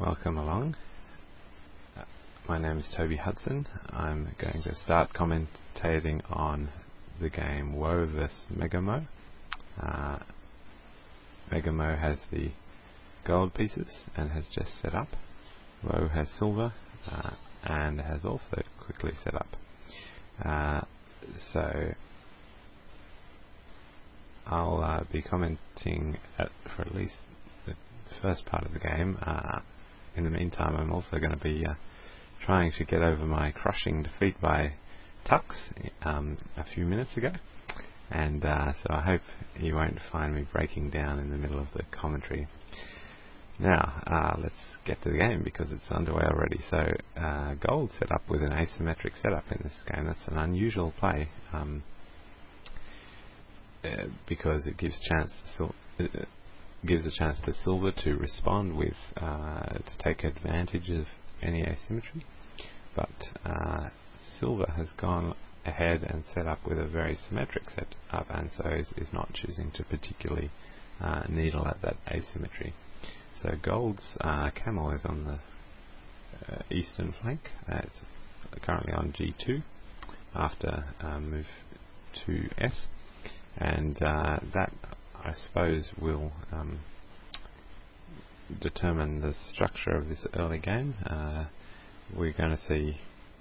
Welcome along. My name is Toby Hudson. I'm going to start commentating on the game Woe vs Megamo. Megamo has the gold pieces and has just set up. Woe has silver and has also quickly set up. So I'll be commenting for at least the first part of the game. In the meantime, I'm also going to be trying to get over my crushing defeat by Tux a few minutes ago, and so I hope you won't find me breaking down in the middle of the commentary. Now, let's get to the game because it's underway already. So, Gold set up with an asymmetric setup in this game. That's an unusual play because it gives a chance to Silver to respond with to take advantage of any asymmetry, but Silver has gone ahead and set up with a very symmetric setup, and so is not choosing to particularly needle at that asymmetry. So Gold's camel is on the eastern flank. It's currently on G2 after move to S, and that I suppose will determine the structure of this early game. We're going to see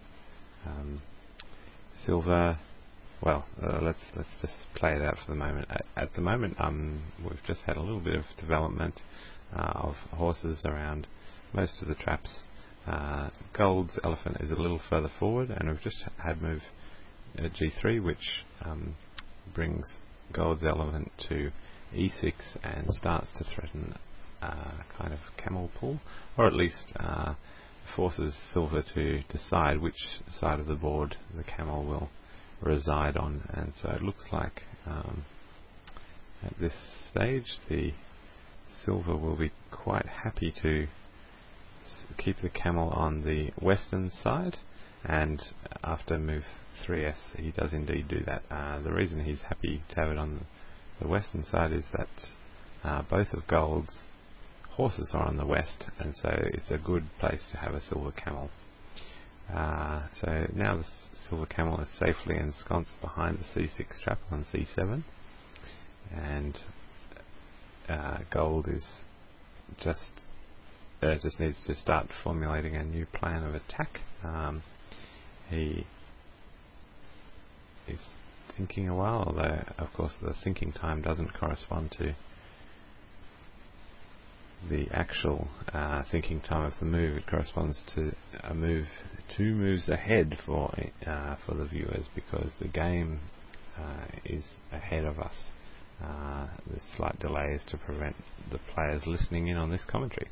Silver. Well, let's just play it out for the moment. At the moment, we've just had a little bit of development of horses around most of the traps. Gold's elephant is a little further forward, and we've just had move G3, which brings Gold's elephant to E6 and starts to threaten kind of camel pull, or at least forces Silver to decide which side of the board the camel will reside on. And so it looks like at this stage the Silver will be quite happy to keep the camel on the western side, and after move 3s he does indeed do that. The reason he's happy to have it on the western side is that both of Gold's horses are on the west, and so it's a good place to have a Silver camel. So now the Silver camel is safely ensconced behind the C6 trap on C7, and Gold is just needs to start formulating a new plan of attack. He is thinking a while, although of course the thinking time doesn't correspond to the actual thinking time of the move. It corresponds to a move 2 moves ahead for the viewers, because the game is ahead of us. The slight delay is to prevent the players listening in on this commentary.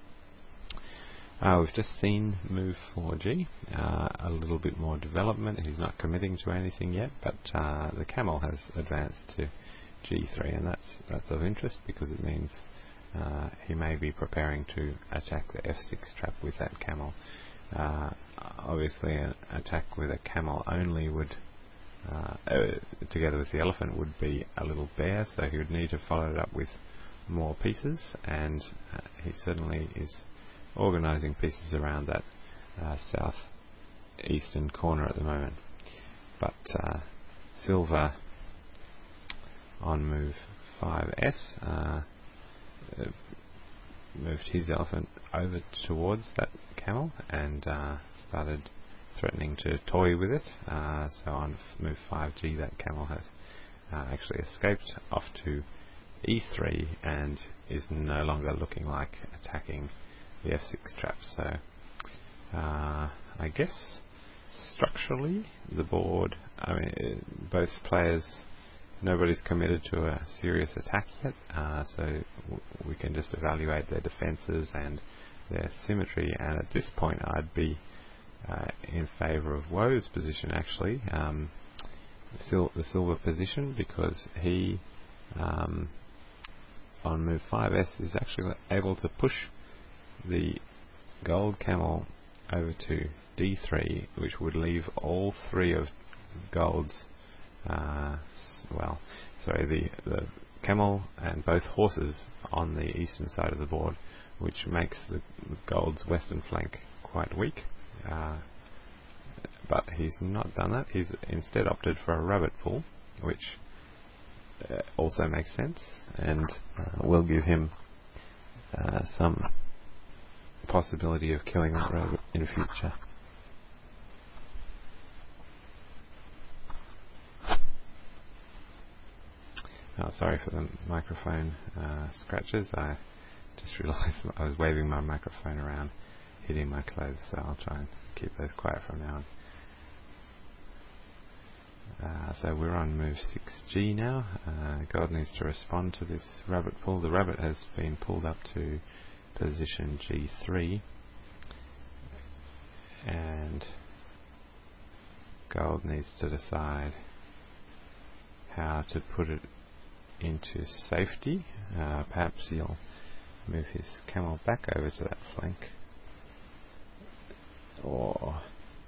We've just seen move 4G, a little bit more development. He's not committing to anything yet, but the camel has advanced to G3, and that's of interest because it means he may be preparing to attack the F6 trap with that camel. Obviously an attack with a camel only would together with the elephant would be a little bare, so he would need to follow it up with more pieces, and he certainly is organising pieces around that south eastern corner at the moment. But Silver on move 5s moved his elephant over towards that camel and started threatening to toy with it. So on move 5G that camel has actually escaped off to E3 and is no longer looking like attacking the F6 trap. So I guess structurally the board, both players, nobody's committed to a serious attack yet, so we can just evaluate their defences and their symmetry, and at this point I'd be in favour of Woe's position actually, the Silver position, because he on move 5s is actually able to push the Gold camel over to D3, which would leave all three of Gold's the camel and both horses on the eastern side of the board, which makes the gold's western flank quite weak. But he's not done that. He's instead opted for a rabbit pull, which also makes sense and will give him some possibility of killing that rabbit in future. Oh, sorry for the microphone scratches. I just realised I was waving my microphone around, hitting my clothes, so I'll try and keep those quiet from now on. So we're on move 6G now. Gold needs to respond to this rabbit pull. The rabbit has been pulled up to position G3, and Gold needs to decide how to put it into safety. Perhaps he'll move his camel back over to that flank, or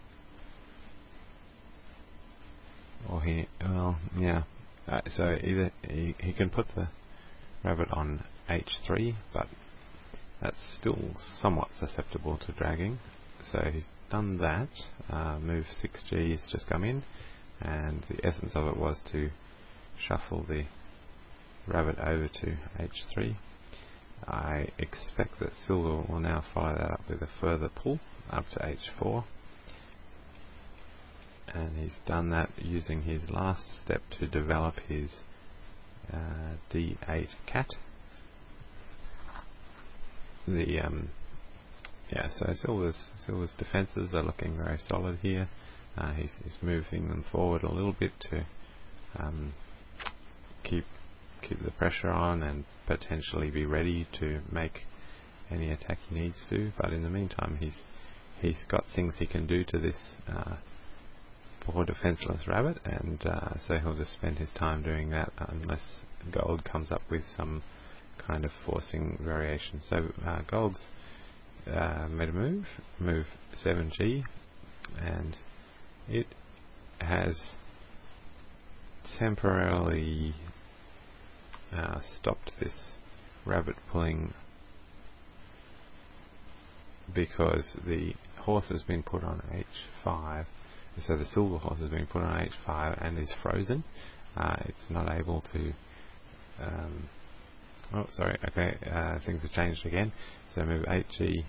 so either he can put the rabbit on H3, but that's still somewhat susceptible to dragging, so he's done that. Move 6G has just come in, and the essence of it was to shuffle the rabbit over to H3. I expect that Silver will now follow that up with a further pull up to H4, and he's done that using his last step to develop his D8 cat. So Silver's defences are looking very solid here. He's moving them forward a little bit to keep the pressure on and potentially be ready to make any attack he needs to. But in the meantime, he's got things he can do to this poor defenceless rabbit, and so he'll just spend his time doing that unless Gold comes up with some kind of forcing variation. So Gold's made a move 7G, and it has temporarily stopped this rabbit pulling because the horse has been put on H5. So the silver horse has been put on H5 and is frozen. It's not able to things have changed again. So move 8G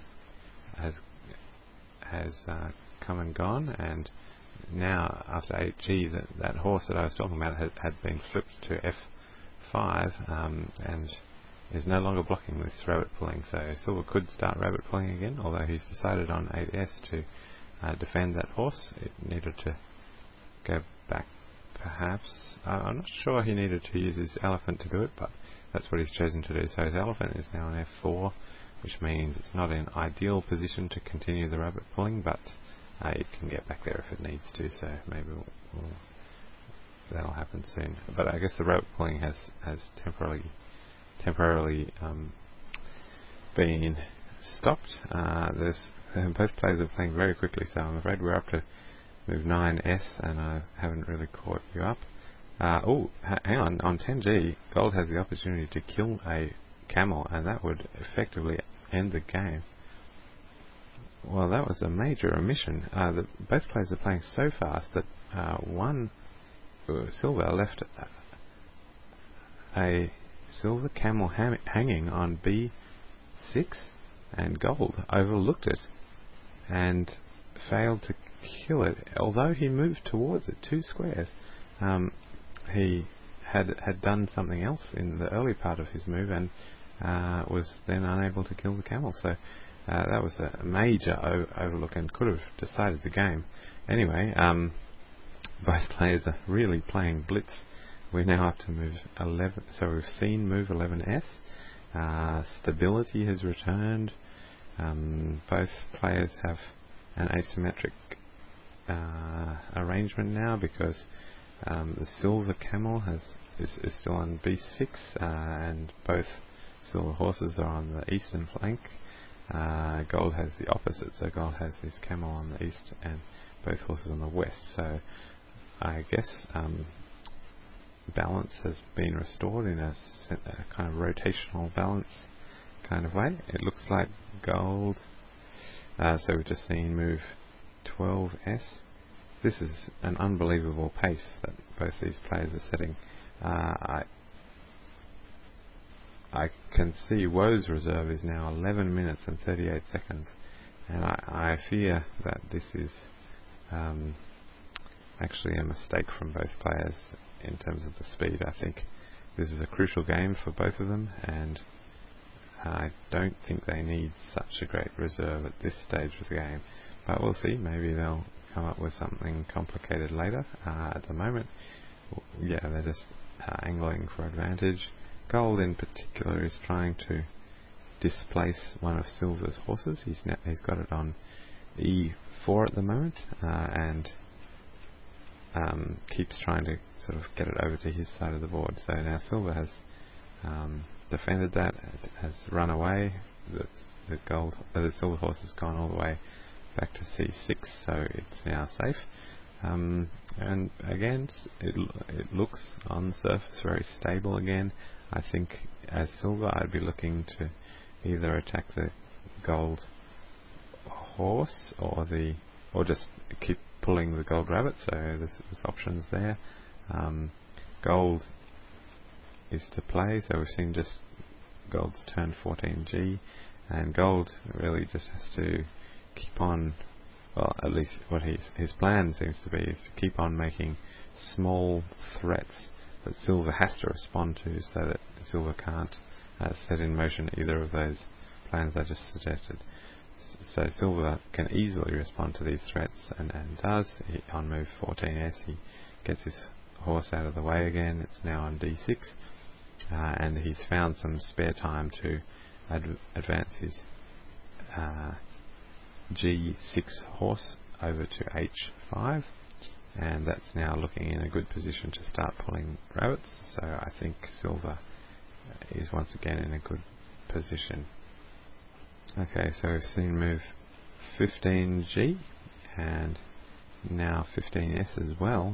has come and gone, and now after 8G that horse that I was talking about had been flipped to F5 and is no longer blocking this rabbit pulling. So Silver could start rabbit pulling again, although he's decided on 8S to defend that horse. It needed to go back, perhaps. I'm not sure he needed to use his elephant to do it, but that's what he's chosen to do. So his elephant is now on F4, which means it's not in ideal position to continue the rabbit pulling, but it can get back there if it needs to, so maybe that'll happen soon. But I guess the rabbit pulling has temporarily been stopped. Both players are playing very quickly, so I'm afraid we're up to move 9S, and I haven't really caught you up. Hang on 10G, Gold has the opportunity to kill a camel, and that would effectively end the game. Well, that was a major omission. Both players are playing so fast that one Silver left a silver camel hanging on B6, and Gold overlooked it and failed to kill it, although he moved towards it 2 squares. He had done something else in the early part of his move and was then unable to kill the camel. So that was a major overlook and could have decided the game. Anyway, both players are really playing blitz. We're now up to move 11. So we've seen move 11S. Stability has returned. Both players have an asymmetric arrangement now because the silver camel is still on B6, and both silver horses are on the eastern flank. Gold has the opposite, so Gold has his camel on the east and both horses on the west. So I guess balance has been restored in a kind of rotational balance kind of way. It looks like gold. So we've just seen move 12S. This is an unbelievable pace that both these players are setting. I can see Woe's reserve is now 11 minutes and 38 seconds, and I fear that this is actually a mistake from both players in terms of the speed. I think this is a crucial game for both of them, and I don't think they need such a great reserve at this stage of the game, but we'll see. Maybe they'll come up with something complicated later. At the moment, yeah, they're just angling for advantage. Gold in particular is trying to displace one of Silver's horses. He's got it on E4 at the moment, and keeps trying to sort of get it over to his side of the board. So now Silver has defended that, it has run away. The Silver horse has gone all the way back to C6, so it's now safe. And again, it looks on the surface very stable again. I think as Silver, I'd be looking to either attack the gold horse or just keep pulling the gold rabbit. So there's options there. Gold is to play, so we've seen just gold's turn 14G, and gold really just has to keep on. Well, at least what his plan seems to be is to keep on making small threats that Silver has to respond to, so that Silver can't set in motion either of those plans I just suggested. So Silver can easily respond to these threats, and does. On move 14S, he gets his horse out of the way again. It's now on D6, and he's found some spare time to advance his G6 horse over to H5, and that's now looking in a good position to start pulling rabbits. So I think Silver is once again in a good position. Okay, so we've seen move 15G and now 15S as well.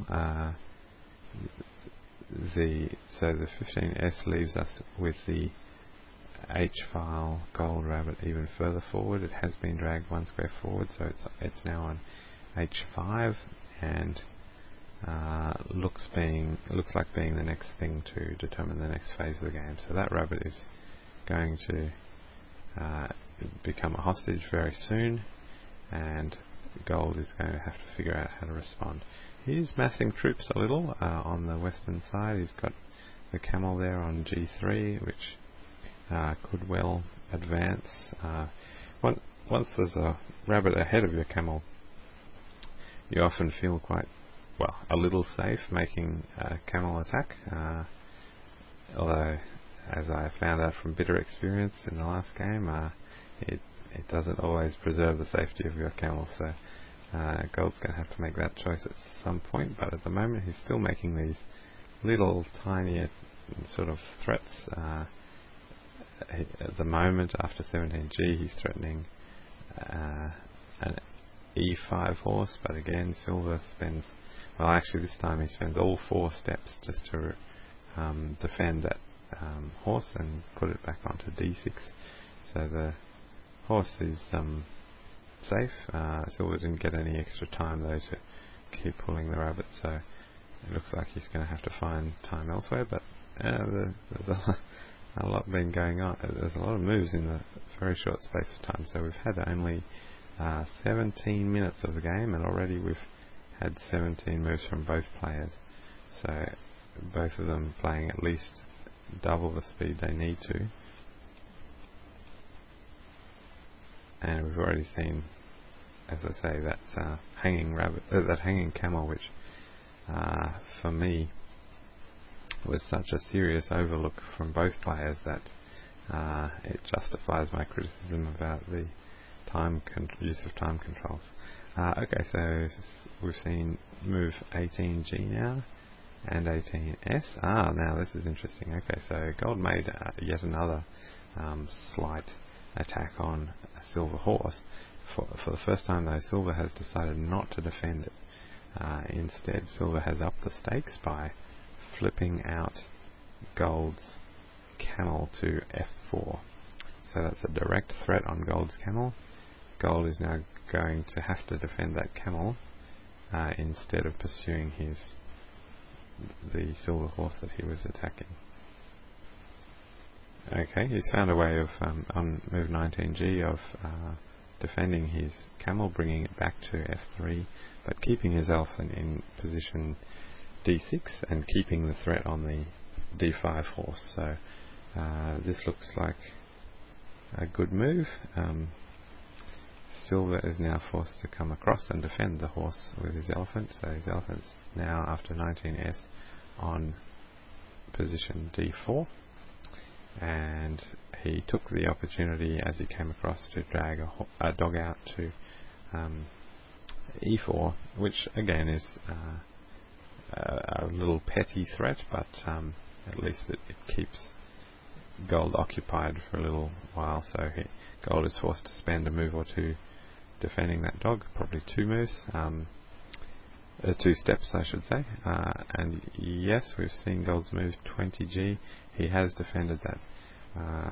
The 15S leaves us with the H-file gold rabbit even further forward. It has been dragged one square forward, so it's now on H5, and looks like being the next thing to determine the next phase of the game. So that rabbit is going to become a hostage very soon, and gold is going to have to figure out how to respond. He's massing troops a little on the western side. He's got the camel there on G3, which could well advance. Once there's a rabbit ahead of your camel, you often feel a little safe making a camel attack. Although, as I found out from bitter experience in the last game, it doesn't always preserve the safety of your camel. So gold's going to have to make that choice at some point. But at the moment, he's still making these little tiny sort of threats. At the moment, after 17G, he's threatening an E5 horse, but again, Silver spends, well, actually this time he spends all 4 steps just to defend that horse and put it back onto D6. So the horse is safe. Silver didn't get any extra time though to keep pulling the rabbit, so it looks like he's going to have to find time elsewhere. But there's a lot been going on. There's a lot of moves in a very short space of time. So we've had only 17 minutes of the game, and already we've had 17 moves from both players. So both of them playing at least double the speed they need to. And we've already seen, as I say, that hanging rabbit, that hanging camel, which for me was such a serious overlook from both players that it justifies my criticism about the use of time controls. Okay, so we've seen move 18G now and 18S. Now this is interesting. Okay, so gold made yet another slight attack on a silver horse. For the first time though, Silver has decided not to defend it. Instead, Silver has upped the stakes by flipping out Gold's camel to f4. So that's a direct threat on Gold's camel. Gold is now going to have to defend that camel instead of pursuing the silver horse that he was attacking. Okay, he's found a way of, on move 19g, of defending his camel, bringing it back to f3, but keeping his elephant in position d6 and keeping the threat on the d5 horse. So this looks like a good move. Silver is now forced to come across and defend the horse with his elephant, so his elephant's now, after 19s, on position d4, and he took the opportunity as he came across to drag a dog out to e4, which again is a little petty threat, but at least it keeps Gold occupied for a little while, so Gold is forced to spend a move or two defending that dog, probably 2 moves, 2 steps I should say, and yes, we've seen Gold's move 20g. He has defended that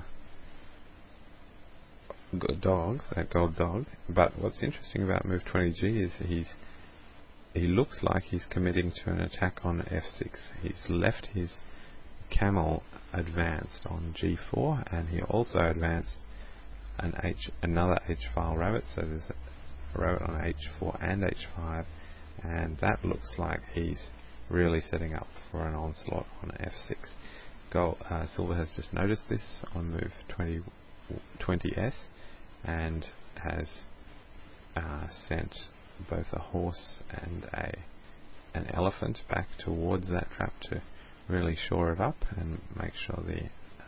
that gold dog, but what's interesting about move 20g is he looks like he's committing to an attack on f6. He's left his camel advanced on g4, and he also advanced another h-file rabbit, so there's a rabbit on h4 and h5, and that looks like he's really setting up for an onslaught on f6. Silver has just noticed this on move 20s and has sent both a horse and an elephant back towards that trap to really shore it up and make sure the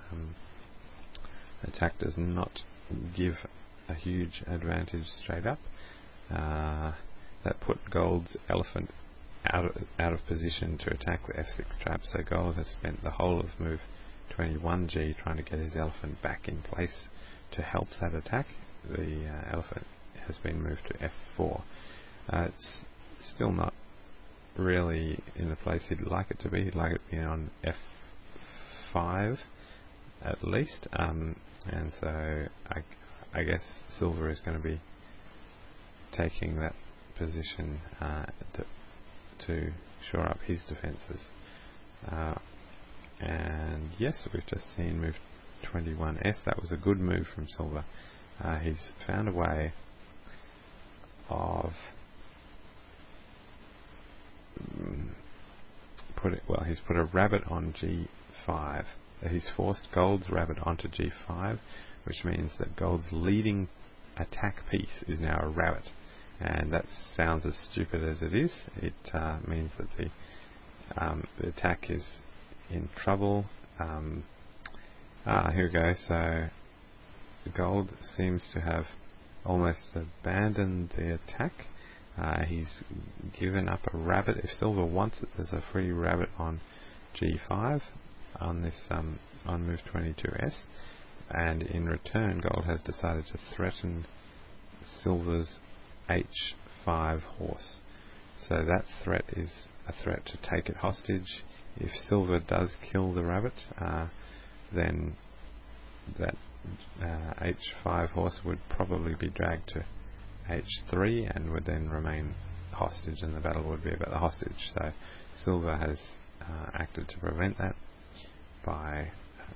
attack does not give a huge advantage straight up. That put Gold's elephant out of position to attack the f6 trap, so Gold has spent the whole of move 21g trying to get his elephant back in place to help that attack. The elephant has been moved to f4. It's still not really in the place he'd like it to be. He'd like it to be on f5 at least, and so I guess Silver is going to be taking that position to shore up his defences. And yes, we've just seen move 21s. That was a good move from Silver. He's found a way of he's put a rabbit on g5. He's forced Gold's rabbit onto g5, which means that Gold's leading attack piece is now a rabbit, and that sounds as stupid as it is. It means that the attack is in trouble. Here we go. So Gold seems to have almost abandoned the attack. He's given up a rabbit. If Silver wants it, there's a free rabbit on g5 on this on move 22s, and in return Gold has decided to threaten Silver's h5 horse. So that threat is a threat to take it hostage. If Silver does kill the rabbit, then that h5 horse would probably be dragged to h3 and would then remain hostage, and the battle would be about the hostage. So Silver has acted to prevent that by,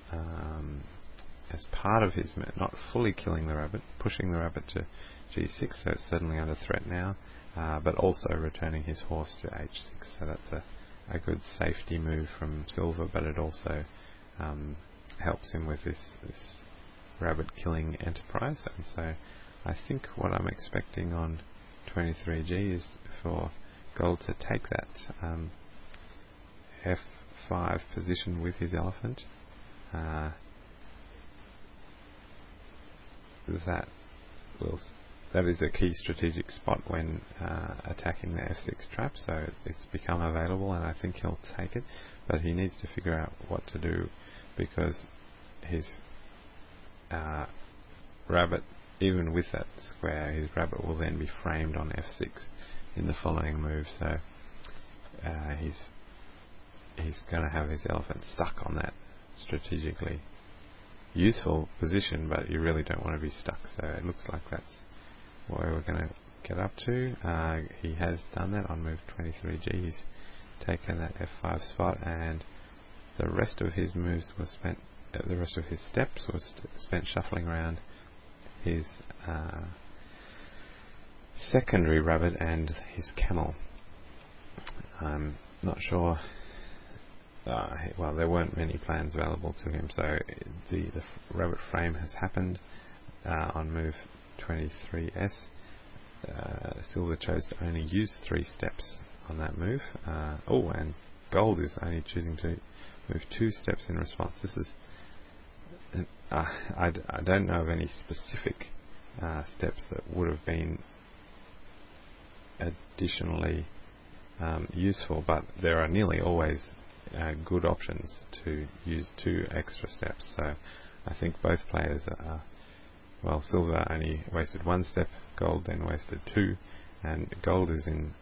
as part of his not fully killing the rabbit, pushing the rabbit to g6, so it's certainly under threat now, but also returning his horse to h6. So that's a good safety move from Silver, but it also helps him with this rabbit killing enterprise. And so I think what I'm expecting on 23g is for Gold to take that f5 position with his elephant. That is a key strategic spot when attacking the f6 trap, so it's become available, and I think he'll take it, but he needs to figure out what to do, because his rabbit, even with that square, his rabbit will then be framed on f6 in the following move. So he's he's going to have his elephant stuck on that strategically useful position, but you really don't want to be stuck. So it looks like that's where we're going to get up to. He has done that on move 23G. He's taken that F5 spot, and the rest of his moves was spent. The rest of his steps was spent shuffling around his secondary rabbit and his camel. I'm not sure. Well, there weren't many plans available to him, so the rabbit frame has happened on move 23S. Silver chose to only use 3 steps on that move. And gold is only choosing to move 2 steps in response. This is I don't know of any specific steps that would have been additionally useful, but there are nearly always good options to use 2 extra steps. So I think both players Silver only wasted 1 step, gold then wasted 2, and gold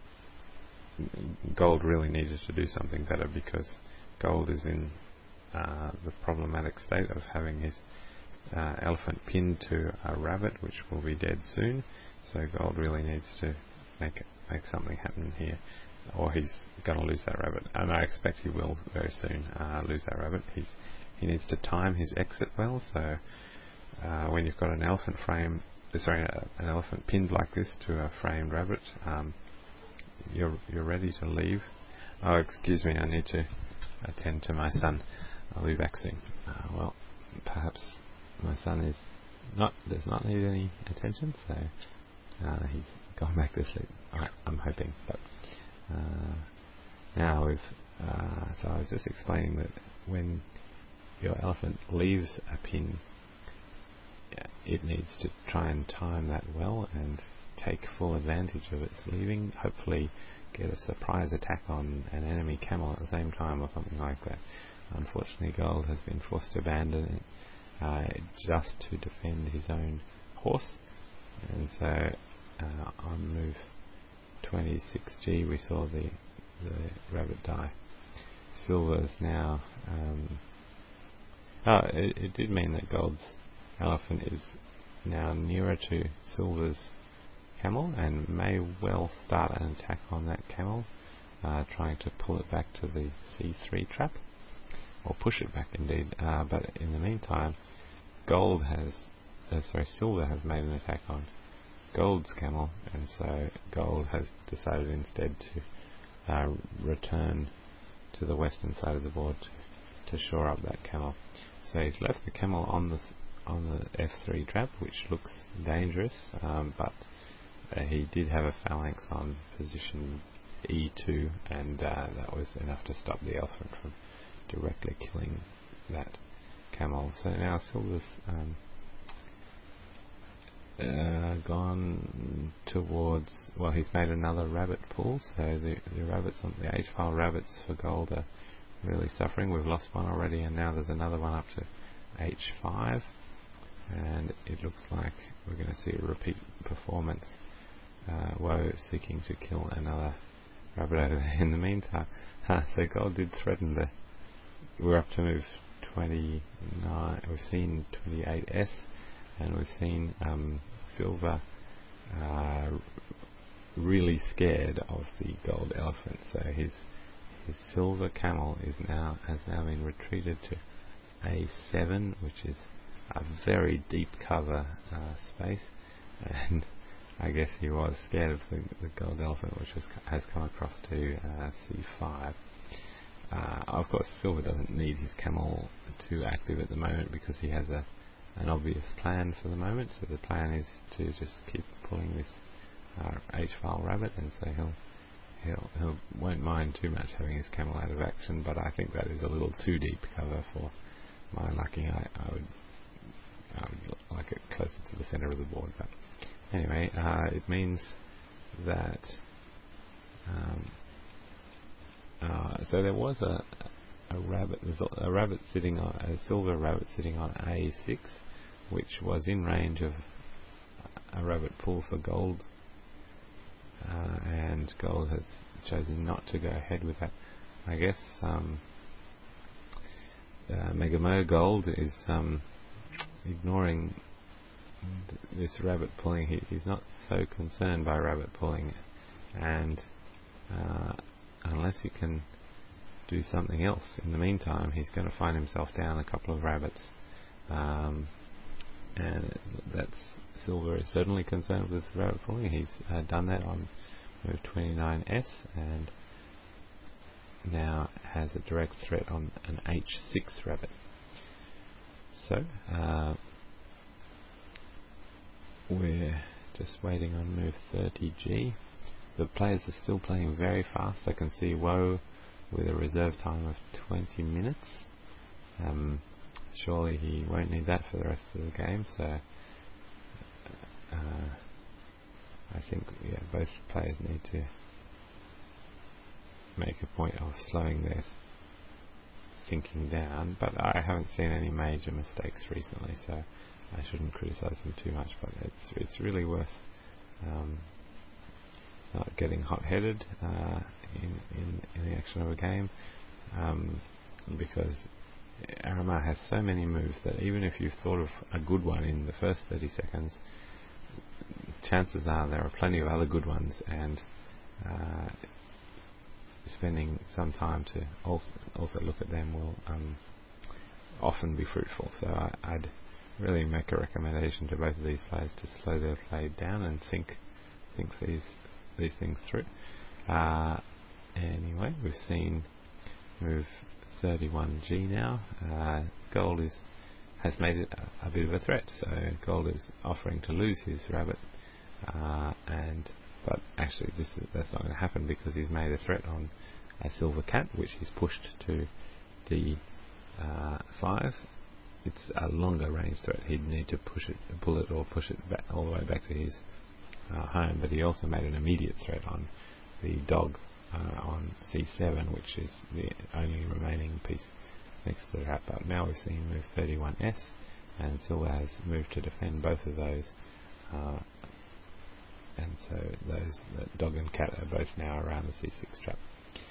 really needed to do something better, because gold is in the problematic state of having his elephant pinned to a rabbit, which will be dead soon. So gold really needs to make something happen here, or he's going to lose that rabbit, and I expect he will very soon lose that rabbit. He needs to time his exit well. So when you've got an elephant pinned like this to a framed rabbit, you're ready to leave. Oh, excuse me, I need to attend to my son. I'll be back soon. Well, perhaps my son does not need any attention, so he's gone back to sleep. I'm hoping. But now so I was just explaining that when your elephant leaves a pin, it needs to try and time that well and take full advantage of its leaving. Hopefully get a surprise attack on an enemy camel at the same time, or something like that. Unfortunately, gold has been forced to abandon it just to defend his own horse, and so on move 26G we saw the rabbit die. Silver's now it did mean that gold's elephant is now nearer to silver's camel and may well start an attack on that camel, trying to pull it back to the C3 trap, or push it back indeed. But in the meantime, silver has made an attack on gold's camel, and so gold has decided instead to return to the western side of the board to shore up that camel. So he's left the camel on the F3 trap, which looks dangerous, but he did have a phalanx on position E2, and that was enough to stop the elephant from directly killing that camel. So now silver's gone towards, he's made another rabbit pool, so the rabbits on the H-file rabbits for gold are really suffering. We've lost one already, and now there's another one up to H5, and it looks like we're going to see a repeat performance. Woe seeking to kill another rabbit over there. In the meantime, so gold did threaten we're up to move 29, we've seen 28S, and we've seen silver really scared of the gold elephant. So his silver camel has now been retreated to A7, which is a very deep cover space, and I guess he was scared of the gold elephant, which has come across to C5. Of course, silver doesn't need his camel too active at the moment, because he has an obvious plan for the moment. So the plan is to just keep pulling this H-file rabbit, and so he won't mind too much having his camel out of action. But I think that is a little too deep cover for my liking. I would like it closer to the center of the board. But anyway, it means that so there was a rabbit. There's a rabbit sitting on a silver rabbit sitting on A6, which was in range of a rabbit pool for gold, and gold has chosen not to go ahead with that. I guess Megamo Gold is ignoring this rabbit pulling. He's not so concerned by rabbit pulling, and unless he can do something else in the meantime, he's going to find himself down a couple of rabbits, and that's Silver is certainly concerned with rabbit pulling. He's done that on move 29S, and now has a direct threat on an H6 rabbit. So we're just waiting on move 30G. The players are still playing very fast. I can see Woe with a reserve time of 20 minutes. Surely he won't need that for the rest of the game, so I think both players need to make a point of slowing their thinking down, but I haven't seen any major mistakes recently, so I shouldn't criticise them too much. But it's really worth not getting hot-headed in the action of a game, because Aramar has so many moves that even if you've thought of a good one in the first 30 seconds, chances are there are plenty of other good ones, and spending some time to also look at them will often be fruitful. So I'd really make a recommendation to both of these players to slow their play down and think these things through. Anyway, we've seen move 31G now. Gold has made it a bit of a threat, so Gold is offering to lose his rabbit, but actually that's not going to happen because he's made a threat on a Silver Cat, which he's pushed to D5. It's a longer range threat. He'd need to pull it or push it back all the way back to his home, but he also made an immediate threat on the dog on C7, which is the only remaining piece next to the wrap up. Now we've seen move 31S, and Silver has moved to defend both of those, and so the dog and cat are both now around the C6 trap.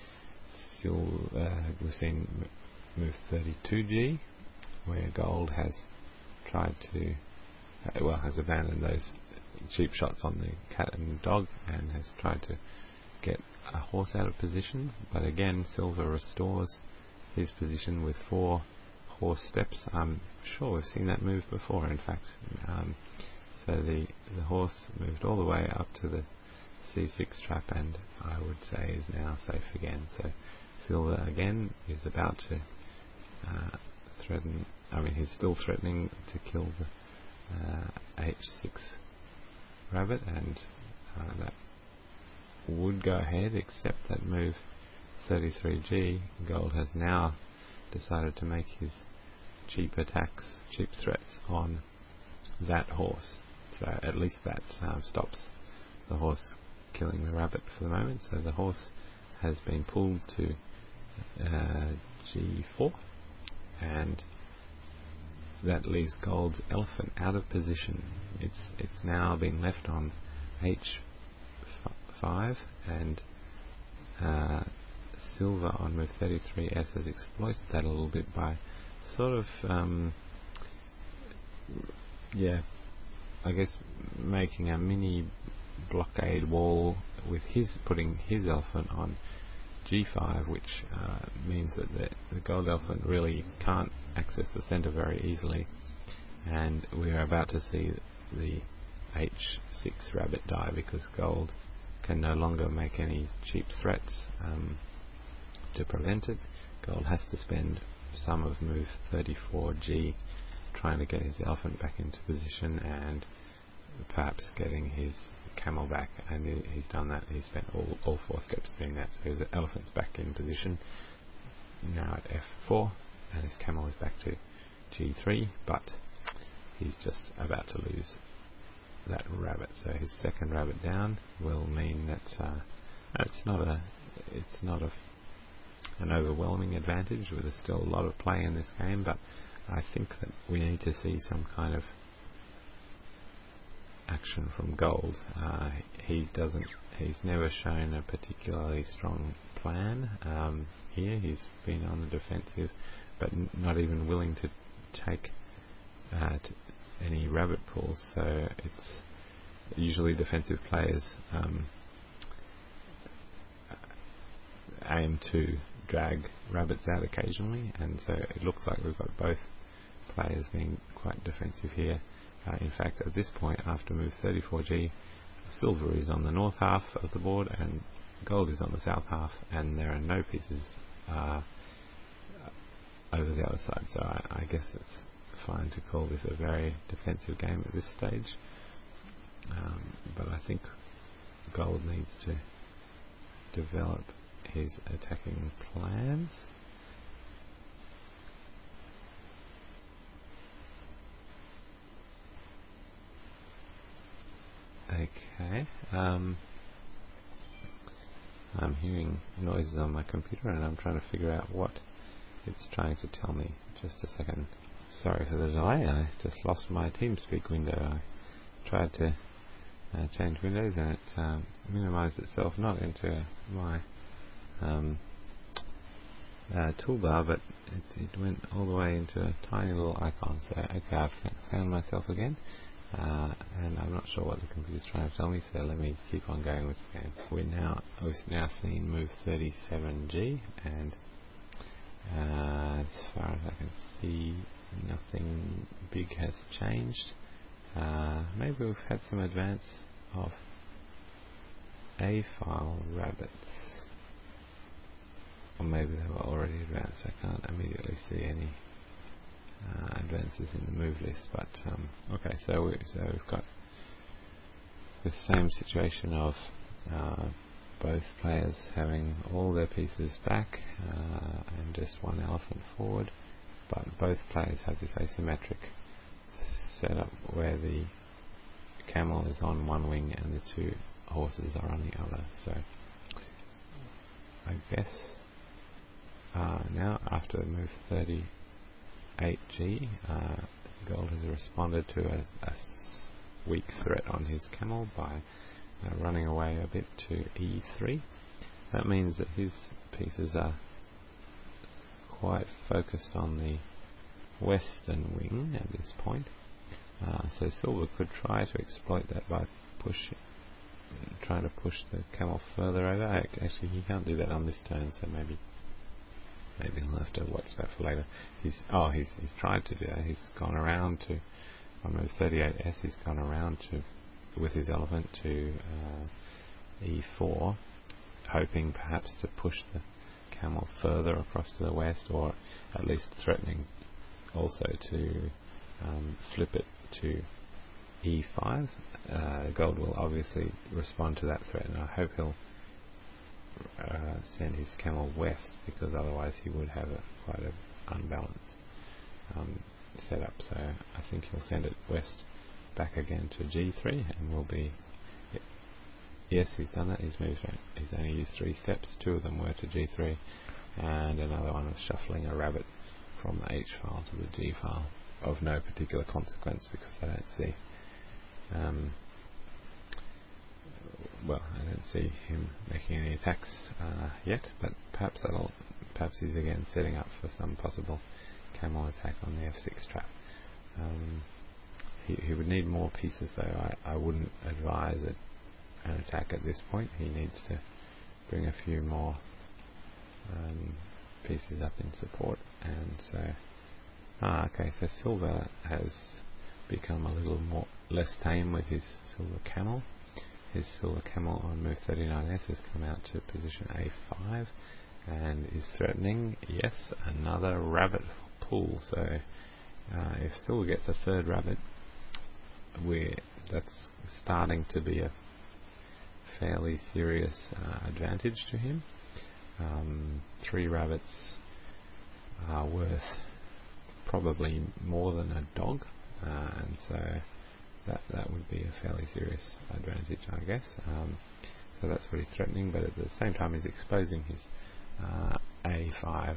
We've seen move 32G, where Gold has tried to has abandoned those cheap shots on the cat and dog and has tried to get a horse out of position, but again Silver restores his position with 4 horse steps. I'm sure we've seen that move before, in fact. So the horse moved all the way up to the C6 trap, and I would say is now safe again. So Silver again is about to threaten. I mean, he's still threatening to kill the H6 rabbit, and that would go ahead, except that move 33G, Gold has now decided to make his cheap threats on that horse. So at least that stops the horse killing the rabbit for the moment. So the horse has been pulled to G4, and that leaves Gold's elephant out of position. It's now been left on H5, and Silver on move 33S has exploited that a little bit by sort of I guess making a mini blockade wall with putting his elephant on G5, which means that the Gold elephant really can't access the centre very easily, and we are about to see the H6 rabbit die because Gold can no longer make any cheap threats to prevent it. Gold has to spend some of move 34G trying to get his elephant back into position and perhaps getting his camel back, and he's done that. He's spent all 4 steps doing that, so his elephant's back in position now at F4, and his camel is back to G3, but he's just about to lose that rabbit. So his second rabbit down will mean that it's not an overwhelming advantage. There's still a lot of play in this game, but I think that we need to see some kind of a action from gold. He's never shown a particularly strong plan here. He's been on the defensive, but not even willing to take any rabbit pulls. So it's usually defensive players aim to drag rabbits out occasionally, and so it looks like we've got both players being quite defensive here. In fact, at this point, after move 34G, silver is on the north half of the board and gold is on the south half, and there are no pieces over the other side. So I guess it's fine to call this a very defensive game at this stage. But I think gold needs to develop his attacking plans. Okay. I'm hearing noises on my computer and I'm trying to figure out what it's trying to tell me. Just a second. Sorry for the delay. I just lost my TeamSpeak window. I tried to change windows and it minimized itself not into my toolbar, but it went all the way into a tiny little icon. So okay, I've found myself again, and I'm not sure what the computer's trying to tell me, so let me keep on going with the game. We've now seen move 37G, and as far as I can see, nothing big has changed. Maybe we've had some advance of A-file rabbits, or maybe they were already advanced. I can't immediately see any advances in the move list, but okay, so we've got the same situation of both players having all their pieces back and just one elephant forward, but both players have this asymmetric setup where the camel is on one wing and the two horses are on the other. So I guess now after move 38G, gold has responded to a weak threat on his camel by running away a bit to E3. That means that his pieces are quite focused on the western wing at this point. So silver could try to exploit that by trying to push the camel further over. Actually, he can't do that on this turn, so maybe he'll have to watch that for later. He's tried to do that. He's gone around to on move 38S. He's gone around to with his elephant to E4, hoping perhaps to push the camel further across to the west, or at least threatening also to flip it to E5. Gold will obviously respond to that threat, and I hope he'll send his camel west, because otherwise he would have quite an unbalanced setup. So I think he'll send it west back again to G3, and we'll be... Yes, he's done that. He's only used 3 steps. 2 of them were to G3, and another one was shuffling a rabbit from the H file to the G file, of no particular consequence, because I don't see I don't see him making any attacks yet, but perhaps he's again setting up for some possible camel attack on the F6 trap. He would need more pieces though. I wouldn't advise an attack at this point. He needs to bring a few more pieces up in support, and so okay, so silver has become a little less tame with his silver camel. His silver camel on move 39S has come out to position A5 and is threatening, yes, another rabbit pull. So if silver gets a third rabbit, that's starting to be a fairly serious advantage to him. 3 rabbits are worth probably more than a dog, and so that would be a fairly serious advantage, I guess. So that's what he's threatening, but at the same time he's exposing his A5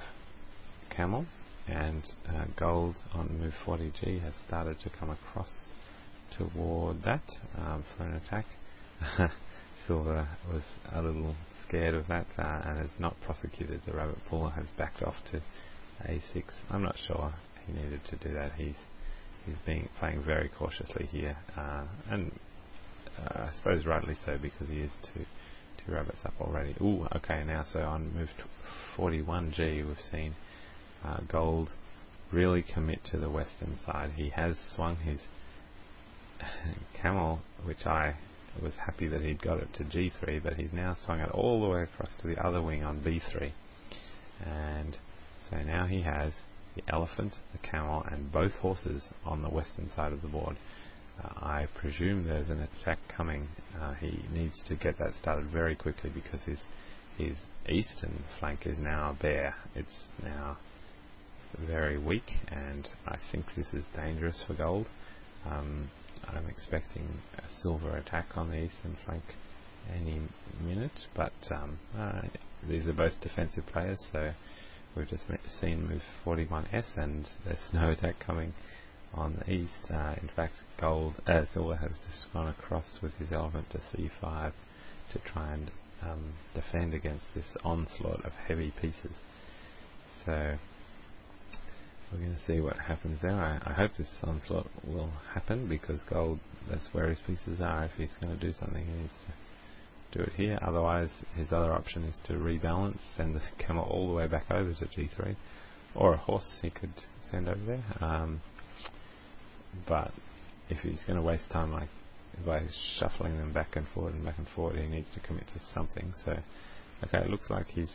camel, and gold on move 40G has started to come across toward that for an attack. Silver was a little scared of that and has not prosecuted the rabbit pull, has backed off to a6. I'm not sure he needed to do that. He's playing very cautiously here, and I suppose rightly so, because he is two rabbits up already. Ooh, okay, now so on move 41G we've seen Gold really commit to the western side. He has swung his camel, which I was happy that he'd got it to G3, but he's now swung it all the way across to the other wing on B3, and so now he has the elephant, the camel, and both horses on the western side of the board. I presume there's an attack coming. He needs to get that started very quickly, because his eastern flank is now bare. It's now very weak, and I think this is dangerous for Gold. I'm expecting a silver attack on the eastern flank any minute, but these are both defensive players, so we've just seen move 41S, and there's no attack coming on the east. In fact, Silver has just gone across with his elephant to C5 to try and defend against this onslaught of heavy pieces. So we're going to see what happens there. I hope this onslaught will happen, because Gold, that's where his pieces are. If he's going to do something, he needs to do it here. Otherwise, his other option is to rebalance, send the camel all the way back over to G3, or a horse he could send over there. But if he's going to waste time by shuffling them back and forward, he needs to commit to something. So, okay, it looks like he's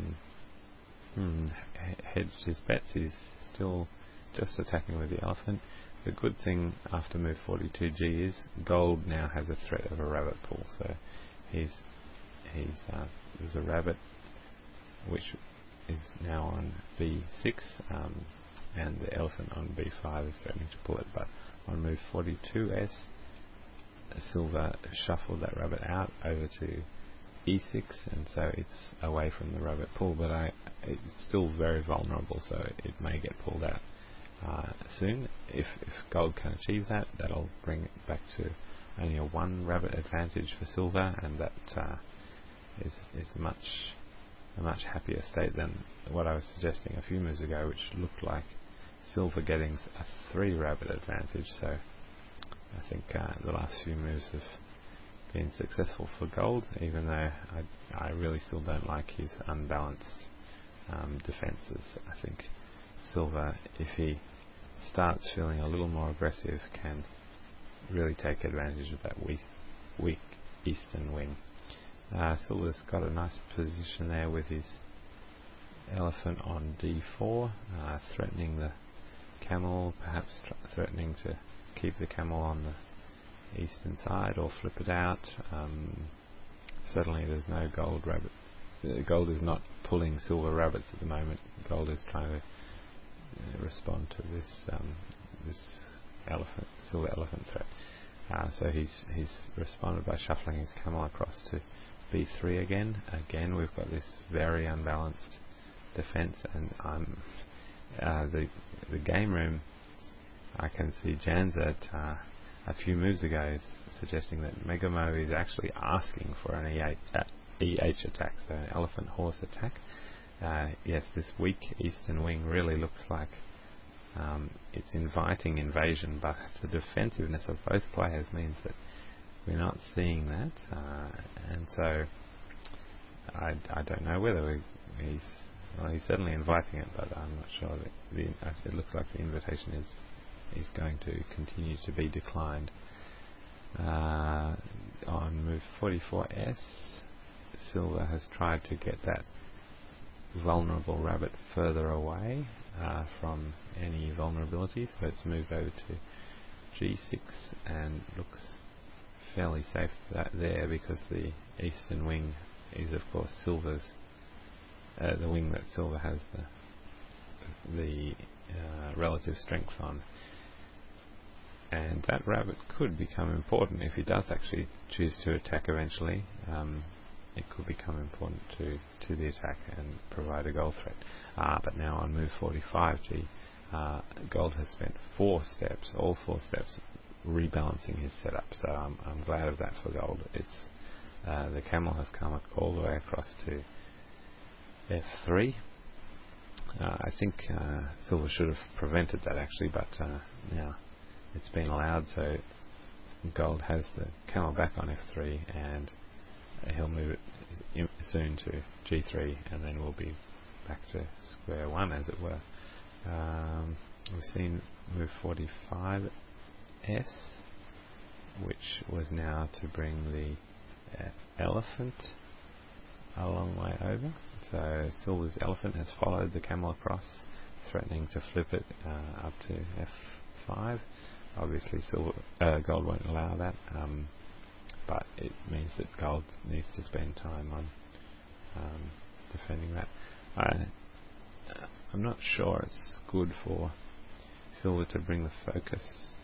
hedged his bets. He's still just attacking with the elephant. The good thing after move 42G is Gold now has a threat of a rabbit pull. So there's a rabbit which is now on B6, and the elephant on B5 is threatening to pull it. But on move 42S, Silver shuffled that rabbit out over to E6, and so it's away from the rabbit pull, but it's still very vulnerable, so it may get pulled out soon. If Gold can achieve that, that'll bring it back to only a one rabbit advantage for Silver, and that is a much happier state than what I was suggesting a few moves ago, which looked like Silver getting a 3 rabbit advantage. So I think the last few moves have been successful for Gold, even though I really still don't like his unbalanced defences. I think Silver, if he starts feeling a little more aggressive, can really take advantage of that weak eastern wing. Silver's got a nice position there with his elephant on D4, threatening the camel, perhaps threatening to keep the camel on the eastern side or flip it out. Certainly there's no Gold rabbit. Gold is not pulling Silver rabbits at the moment. Gold is trying to respond to this silver elephant threat. So he's responded by shuffling his camel across to B3 again. Again, we've got this very unbalanced defense, and the game room, I can see Janza a few moves ago suggesting that Megamo is actually asking for an EH attack, so an elephant horse attack. Yes, this weak eastern wing really looks like it's inviting invasion, but the defensiveness of both players means that we're not seeing that, and so I don't know whether he's certainly inviting it, but I'm not sure that it looks like the invitation is going to continue to be declined. On move 44S, Silver has tried to get that vulnerable rabbit further away from any vulnerability, so it's moved over to G6 and looks fairly safe there, because the eastern wing is of course Silver's, the wing that Silver has the relative strength on, and that rabbit could become important if he does actually choose to attack eventually. It could become important to the attack and provide a Gold threat. But now on move 45G, Gold has spent 4 steps, all 4 steps, rebalancing his setup. So I'm glad of that for gold. It's the camel has come all the way across to f3. I think silver should have prevented that actually, but now it's been allowed, so gold has the camel back on f3, and he'll move it soon to g3, and then we'll be back to square one, as it were. We've seen move 45s, which was now to bring the elephant a long way over. So silver's elephant has followed the camel across, threatening to flip it up to f5. Obviously gold won't allow that, but it means that gold needs to spend time on defending that. I'm not sure it's good for silver to bring the focus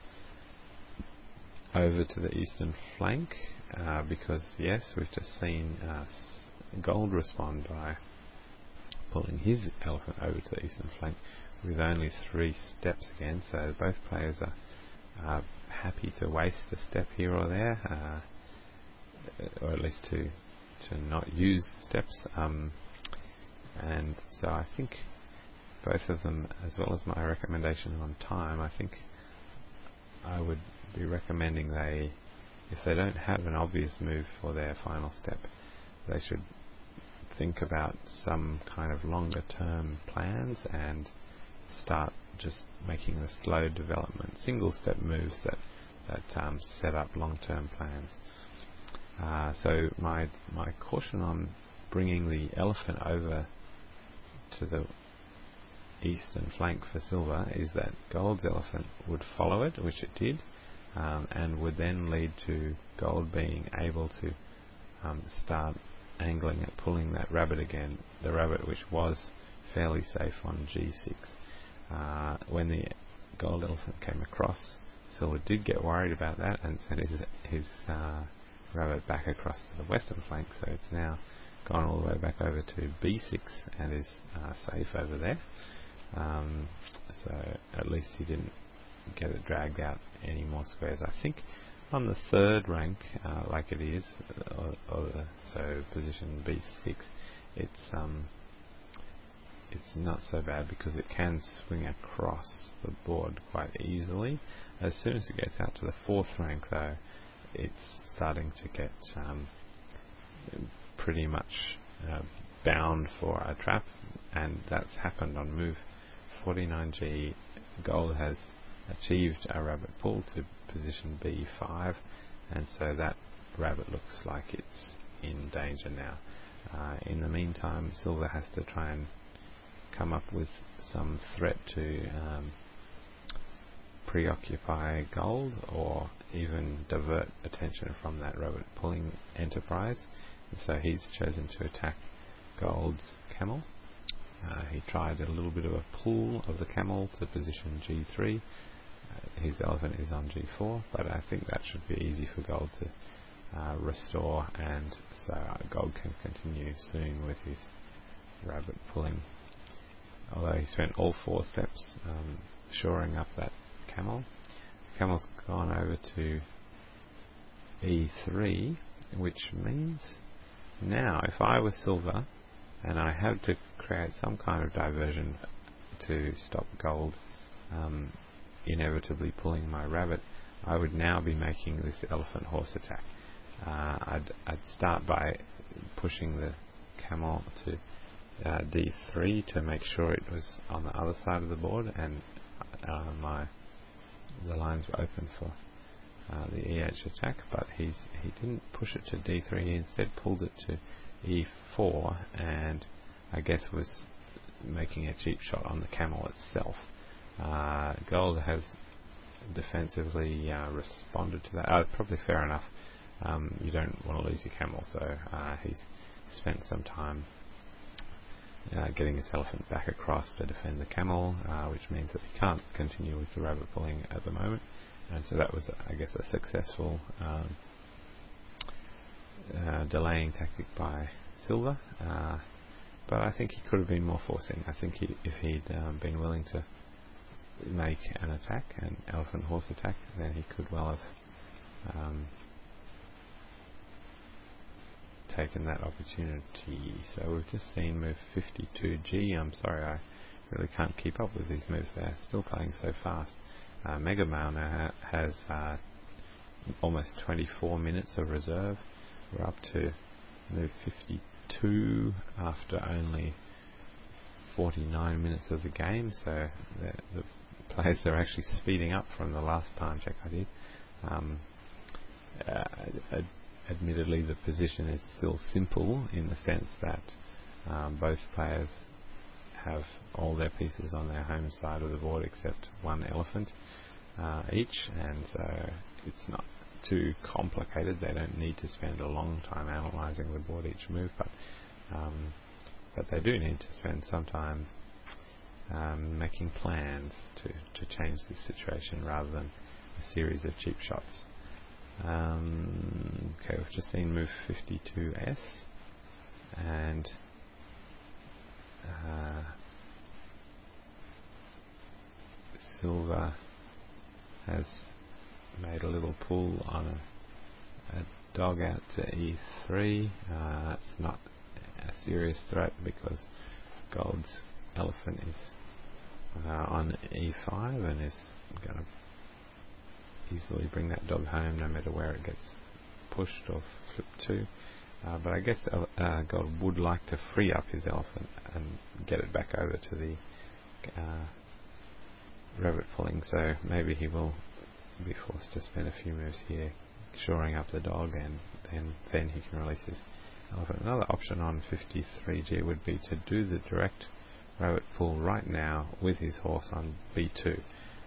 over to the eastern flank, because yes, we've just seen gold respond by pulling his elephant over to the eastern flank with only 3 steps again, so both players are happy to waste a step here or there, or at least to not use steps, and so I think both of them, as well as my recommendation on time, I think I would be recommending if they don't have an obvious move for their final step, they should think about some kind of longer term plans and start just making the slow development, single step moves that set up long term plans. So my caution on bringing the elephant over to the eastern flank for silver is that gold's elephant would follow it, which it did, and would then lead to gold being able to start angling at pulling that rabbit again, the rabbit which was fairly safe on g6. When the gold elephant came across, silver did get worried about that and sent his rabbit back across to the western flank, so it's now gone all the way back over to b6 and is safe over there. So at least he didn't get it dragged out any more squares. I think on the third rank, like it is, so position b6, it's not so bad because it can swing across the board quite easily. As soon as it gets out to the fourth rank, though, it's starting to get pretty much bound for a trap, and that's happened on move 49g. Gold has achieved a rabbit pull to position b5, and so that rabbit looks like it's in danger now. In the meantime, silver has to try and come up with some threat to preoccupy gold, or even divert attention from that rabbit pulling enterprise. And so he's chosen to attack gold's camel. He tried a little bit of a pull of the camel to position g3. His elephant is on g4, but I think that should be easy for gold to restore, and so gold can continue soon with his rabbit pulling. Although he spent all 4 steps shoring up that camel. The camel's gone over to e3, which means now if I was silver and I had to create some kind of diversion to stop gold inevitably pulling my rabbit, I would now be making this elephant horse attack. I'd start by pushing the camel to d3 to make sure it was on the other side of the board, and the lines were open for the EH attack, but he didn't push it to d3. He instead pulled it to e4, and I guess was making a cheap shot on the camel itself. Gold has defensively responded to that. Probably fair enough. You don't want to lose your camel, so he's spent some time getting his elephant back across to defend the camel, which means that he can't continue with the rabbit pulling at the moment. And so that was, I guess, a successful delaying tactic by silver. But I think he could have been more forcing. I think if he'd been willing to make an attack, an elephant horse attack, then he could well have taken that opportunity. So we've just seen move 52G. I'm sorry, I really can't keep up with these moves. They're still playing so fast. Mega Male now has almost 24 minutes of reserve. We're up to move 52 after only 49 minutes of the game, so the players are actually speeding up from the last time check I did. Admittedly, the position is still simple in the sense that both players have all their pieces on their home side of the board except one elephant each, and so it's not too complicated. They don't need to spend a long time analysing the board each move, but they do need to spend some time making plans to change this situation rather than a series of cheap shots. Okay, we've just seen move 52S, and Silver has made a little pull on a dog out to E3. It's not a serious threat because Gold's elephant is on E5 and is going to easily bring that dog home no matter where it gets pushed or flipped to. But I guess Gold would like to free up his elephant and get it back over to the rabbit pulling, so maybe he will be forced to spend a few moves here shoring up the dog, and then he can release his elephant. Another option on 53G would be to do the direct rabbit pull right now with his horse on B2.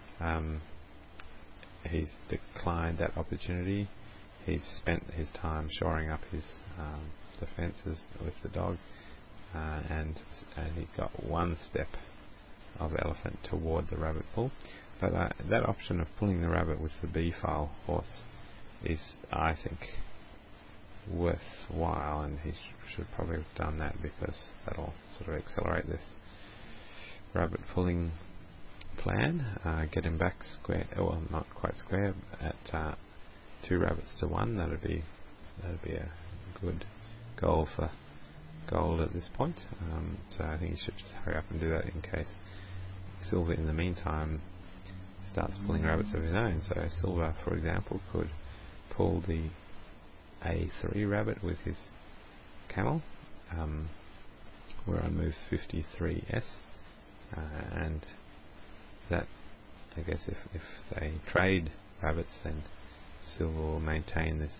He's declined that opportunity. He's spent his time shoring up his defences with the dog, and he got one step of elephant toward the rabbit pull. But that option of pulling the rabbit with the B file horse is, I think, worthwhile, and he should probably have done that because that'll sort of accelerate this rabbit pulling plan, get him back square, well, not quite square, at 2 rabbits to 1. That'd be a good goal for Gold at this point. So I think he should just hurry up and do that in case Silver, in the meantime, starts pulling rabbits of his own. So Silver, for example, could pull the A3 rabbit with his camel. We're on move 53S, and that, I guess, if they trade rabbits, then Silver will maintain this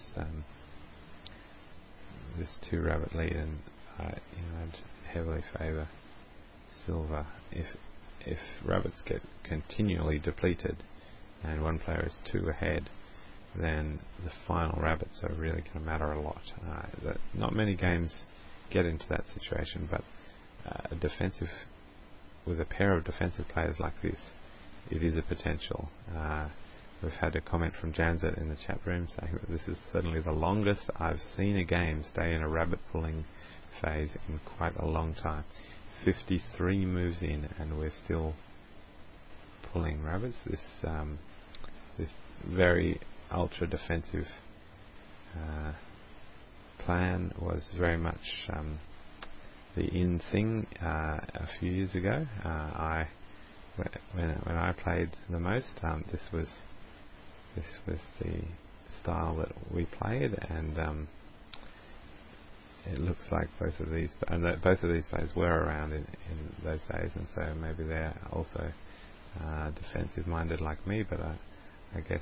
this 2 rabbit lead, and I'd heavily favour Silver. If rabbits get continually depleted and one player is 2 ahead, then the final rabbits are really going to matter a lot. Not many games get into that situation, but with a pair of defensive players like this, it is a potential. We've had a comment from Janzet in the chat room saying that this is certainly the longest I've seen a game stay in a rabbit pulling phase in quite a long time. 53 moves in and we're still pulling rabbits. This very ultra defensive plan was very much the in thing a few years ago. When I played the most, this was the style that we played, and it looks like both of these players were around in those days, and so maybe they're also defensive minded like me. But I guess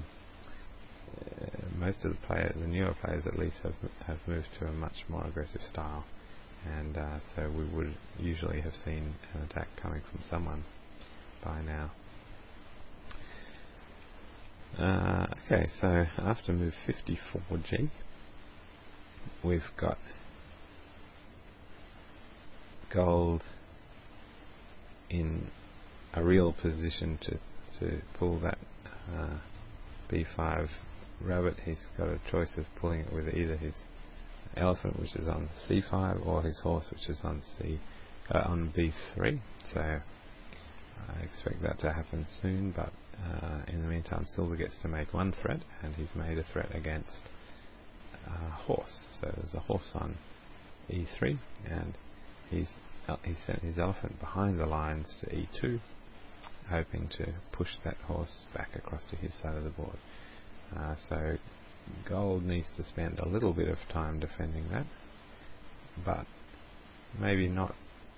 most of the newer players at least have moved to a much more aggressive style, and so we would usually have seen an attack coming from someone by now. Okay, so after move 54G, we've got Gold in a real position to pull that B5 rabbit. He's got a choice of pulling it with either his elephant, which is on C5, or his horse, which is on B3. So I expect that to happen soon, but in the meantime Silver gets to make one threat, and he's made a threat against horse. So there's a horse on e3, and he sent his elephant behind the lines to e2, hoping to push that horse back across to his side of the board. So Gold needs to spend a little bit of time defending that, but maybe not.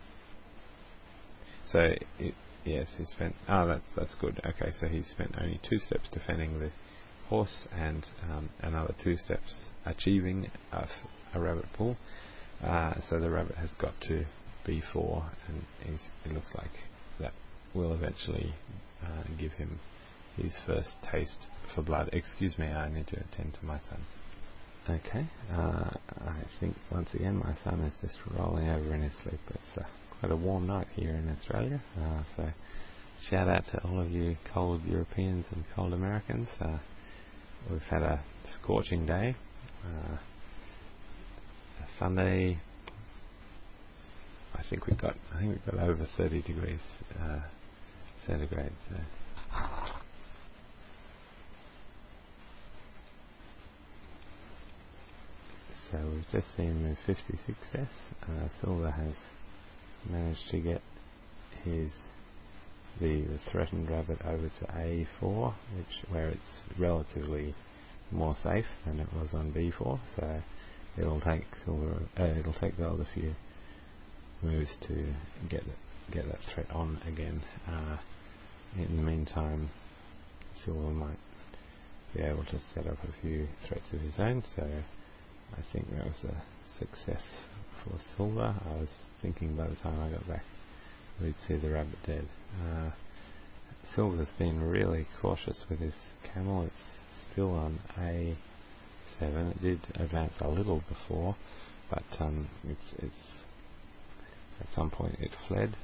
So yes, he spent. That's good. Okay, so he spent only 2 steps defending the horse, and another 2 steps achieving a rabbit pull. So the rabbit has got to b4, and it looks like that will eventually give him his first taste for blood. Excuse me, I need to attend to my son. Okay, I think once again my son is just rolling over in his sleep. It's quite a warm night here in Australia, so shout out to all of you cold Europeans and cold Americans. We've had a scorching day. Sunday, I think we've got over 30 degrees centigrade. So we've just seen move 56s. Silver has managed to get the threatened rabbit over to a4, where it's relatively more safe than it was on b4. So it'll take Gold a few moves to get that threat on again. In the meantime, Silver might be able to set up a few threats of his own. So I think that was a success for Silver. I was thinking by the time I got back we'd see the rabbit dead. Silver's been really cautious with his camel. It's still on a7. It did advance a little before, but it's at some point it fled.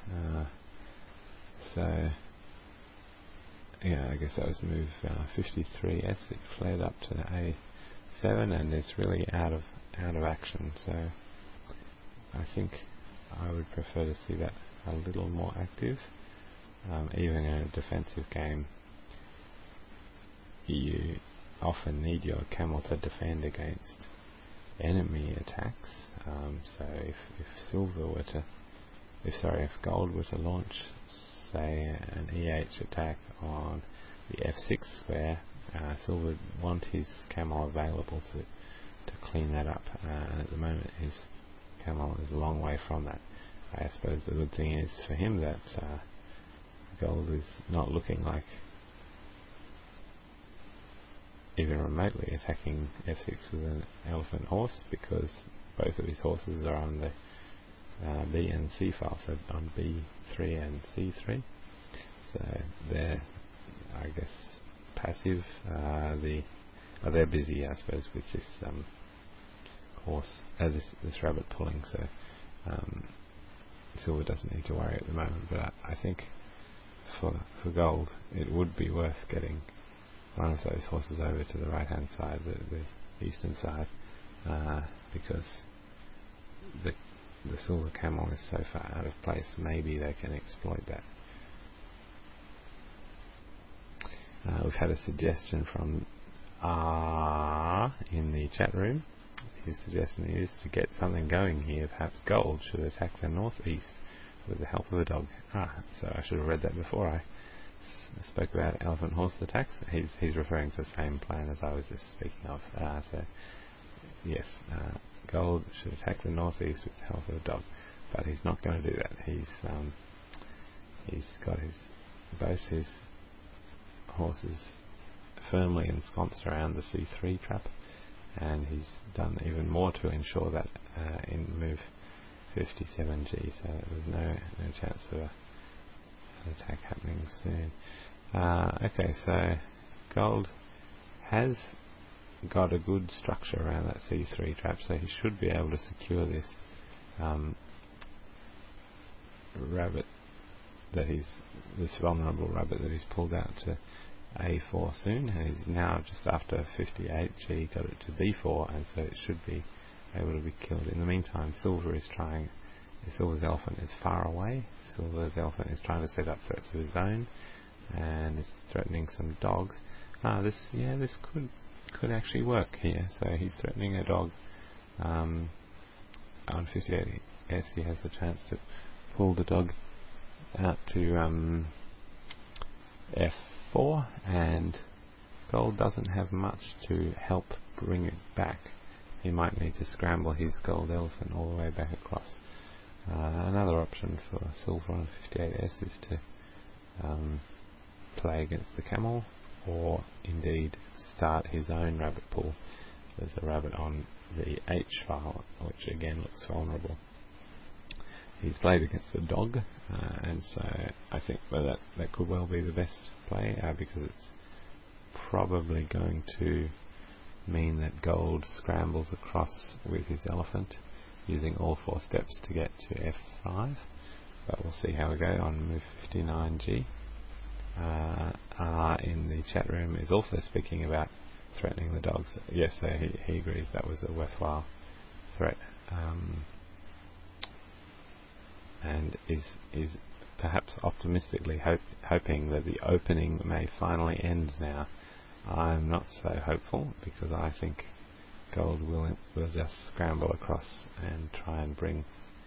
So yeah, I guess that was move 53s. It fled up to a7, and it's really out of action. So I think I would prefer to see that a little more active. Even in a defensive game, you often need your camel to defend against enemy attacks. So if Gold were to launch, say, an e8 attack on the f6 square, Silver would want his camel available to clean that up, and at the moment his camel is a long way from that. I suppose the good thing is for him that Gold is not looking like even remotely attacking f6 with an elephant horse, because both of his horses are on the B and C file, so on B3 and C3. So they're, I guess, passive. They're busy, I suppose, with this this rabbit pulling. So Silver doesn't need to worry at the moment. But I think for Gold, it would be worth getting one of those horses over to the right-hand side, the eastern side, because the Silver camel is so far out of place. Maybe they can exploit that. We've had a suggestion from R in the chat room. His suggestion is to get something going here. Perhaps Gold should attack the northeast with the help of a dog. So I should have read that before I spoke about elephant horse attacks. He's referring to the same plan as I was just speaking of. So yes, Gold should attack the northeast with the help of a dog, but he's not going to do that. He's got both his horses firmly ensconced around the c3 trap, and he's done even more to ensure that in move 57g. So there's no chance of an attack happening soon. Okay, so Gold has got a good structure around that c3 trap, so he should be able to secure this rabbit this vulnerable rabbit that he's pulled out to a4 soon, and he's now just after 58g got it to b4, and so it should be able to be killed. In the meantime, Silver is trying Silver's elephant is far away. Silver's elephant is trying to set up threats of his own, and is threatening some dogs. This could actually work here. So he's threatening a dog. On 58S, he has the chance to pull the dog out to F4, and gold doesn't have much to help bring it back. He might need to scramble his gold elephant all the way back across. Another option for silver on 58S is to play against the camel, or indeed start his own rabbit pool. There's a rabbit on the H file, which again looks vulnerable. He's played against the dog, and so I think that could well be the best play, because it's probably going to mean that gold scrambles across with his elephant, using all 4 steps to get to F5. But we'll see how we go on move 59G. In the chat room is also speaking about threatening the dogs. Yes, so he agrees that was a worthwhile threat, and is perhaps optimistically hoping that the opening may finally end now. I'm not so hopeful, because I think gold will just scramble across and try and bring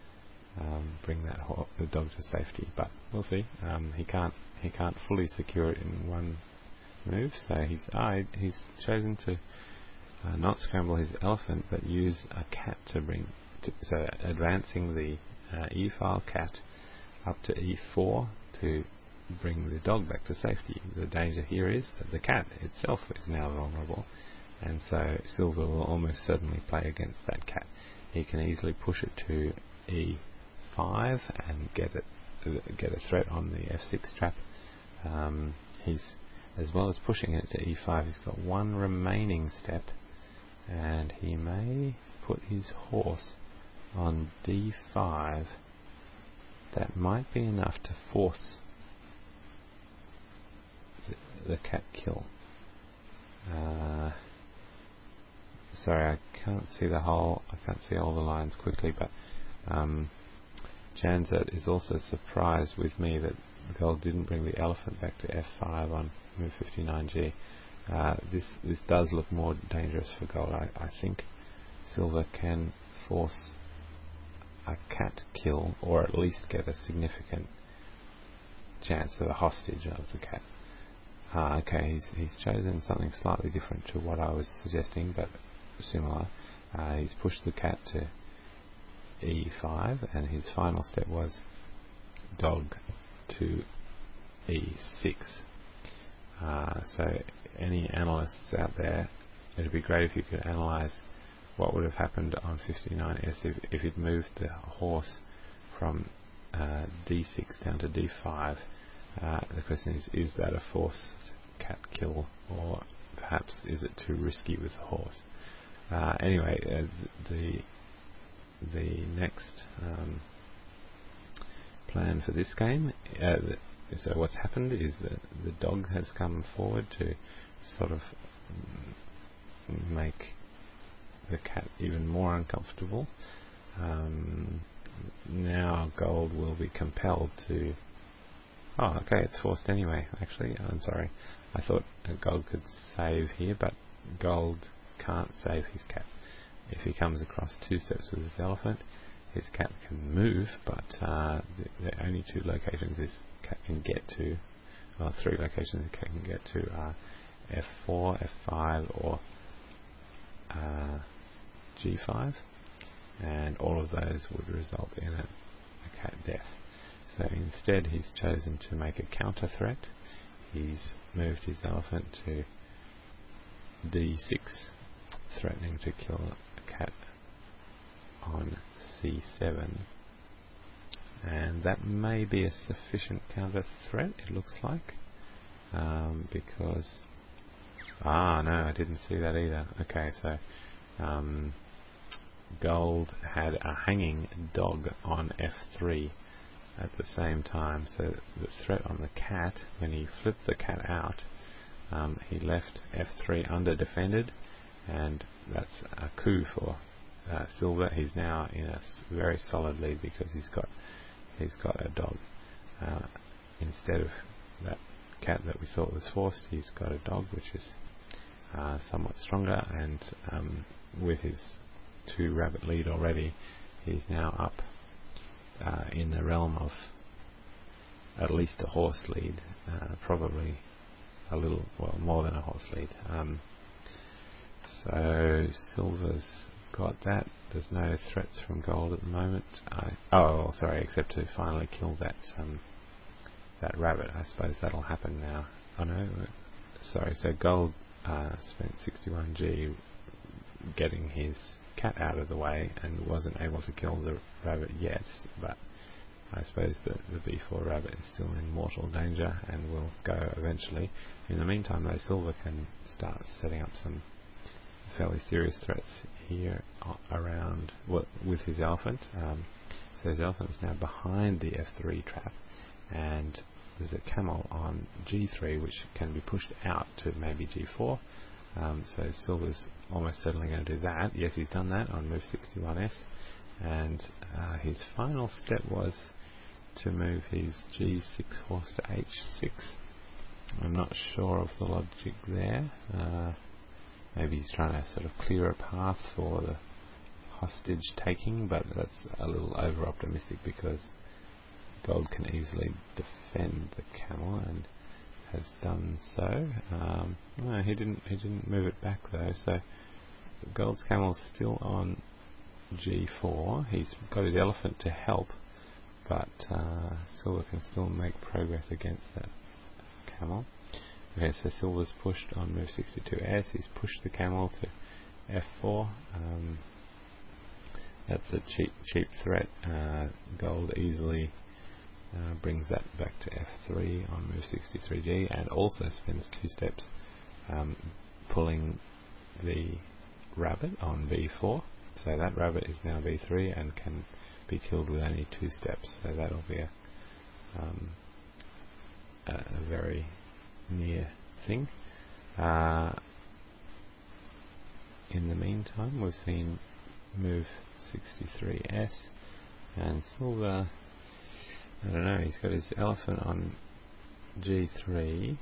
the dog to safety. But we'll see. He can't fully secure it in one move, so he's chosen to not scramble his elephant, but use a cat so advancing the E file cat up to E4 to bring the dog back to safety. The danger here is that the cat itself is now vulnerable, and so silver will almost certainly play against that cat. He can easily push it to E5 and get a threat on the F6 trap. He's, as well as pushing it to E5, he's got one remaining step, and he may put his horse on D5. That might be enough to force the cat kill. Sorry, I can't see all the lines quickly, but Janzet is also surprised with me that gold didn't bring the elephant back to F5 on move 59G. This does look more dangerous for gold. I think silver can force a cat kill, or at least get a significant chance of a hostage of the cat. Okay, he's chosen something slightly different to what I was suggesting, but similar. He's pushed the cat to E5, and his final step was dog to E6. So any analysts out there, it'd be great if you could analyze what would have happened on 59S if he'd moved the horse from D6 down to D5. The question is that a forced cat kill, or perhaps is it too risky with the horse? Anyway, the next plan for this game, so what's happened is that the dog has come forward to sort of make the cat even more uncomfortable. Now gold will be compelled to... Oh, okay, it's forced anyway, actually. I'm sorry. I thought gold could save here, but gold can't save his cat. If he comes across 2 steps with his elephant, his cat can move, but the only 2 locations this cat can get to, or 3 locations the cat can get to, are F4, F5, or G5, and all of those would result in a cat death. So instead he's chosen to make a counter threat. He's moved his elephant to D6, threatening to kill a cat on C7, and that may be a sufficient counter threat, it looks like, because no, I didn't see that either. Okay, so gold had a hanging dog on F3 at the same time, so the threat on the cat, when he flipped the cat out, he left F3 under defended, and that's a coup for Silver. He's now in a very solid lead because he's got a dog. Instead of that cat that we thought was forced, he's got a dog which is somewhat stronger, and with his 2 rabbit lead already, he's now up in the realm of at least a horse lead, probably a little, well, more than a horse lead. So Silver's got that. There's no threats from Gold at the moment. Except to finally kill that rabbit. I suppose that'll happen now. Oh no, sorry. So Gold spent 61G getting his cat out of the way and wasn't able to kill the rabbit yet, but I suppose that the B4 rabbit is still in mortal danger and will go eventually. In the meantime, though, Silver can start setting up some fairly serious threats here around with his elephant. So his elephant is now behind the F3 trap, and there's a camel on G3 which can be pushed out to maybe G4. So Silver's almost certainly going to do that. Yes, he's done that on move 61S, and his final step was to move his G6 horse to H6. I'm not sure of the logic there. Maybe he's trying to sort of clear a path for the hostage taking, but that's a little over optimistic because Gold can easily defend the camel and has done so. No, he didn't move it back though. So Gold's camel's still on G4. He's got his elephant to help, but Silver can still make progress against that camel. Okay, so Silver's pushed on move 62S. He's pushed the camel to F4. That's a cheap threat. Gold easily brings that back to F3 on move 63G, and also spends 2 steps pulling the rabbit on B4. So that rabbit is now B3 and can be killed with only 2 steps. So that'll be a very near thing. In the meantime, we've seen move 63S, and Silver, I don't know, he's got his elephant on G3.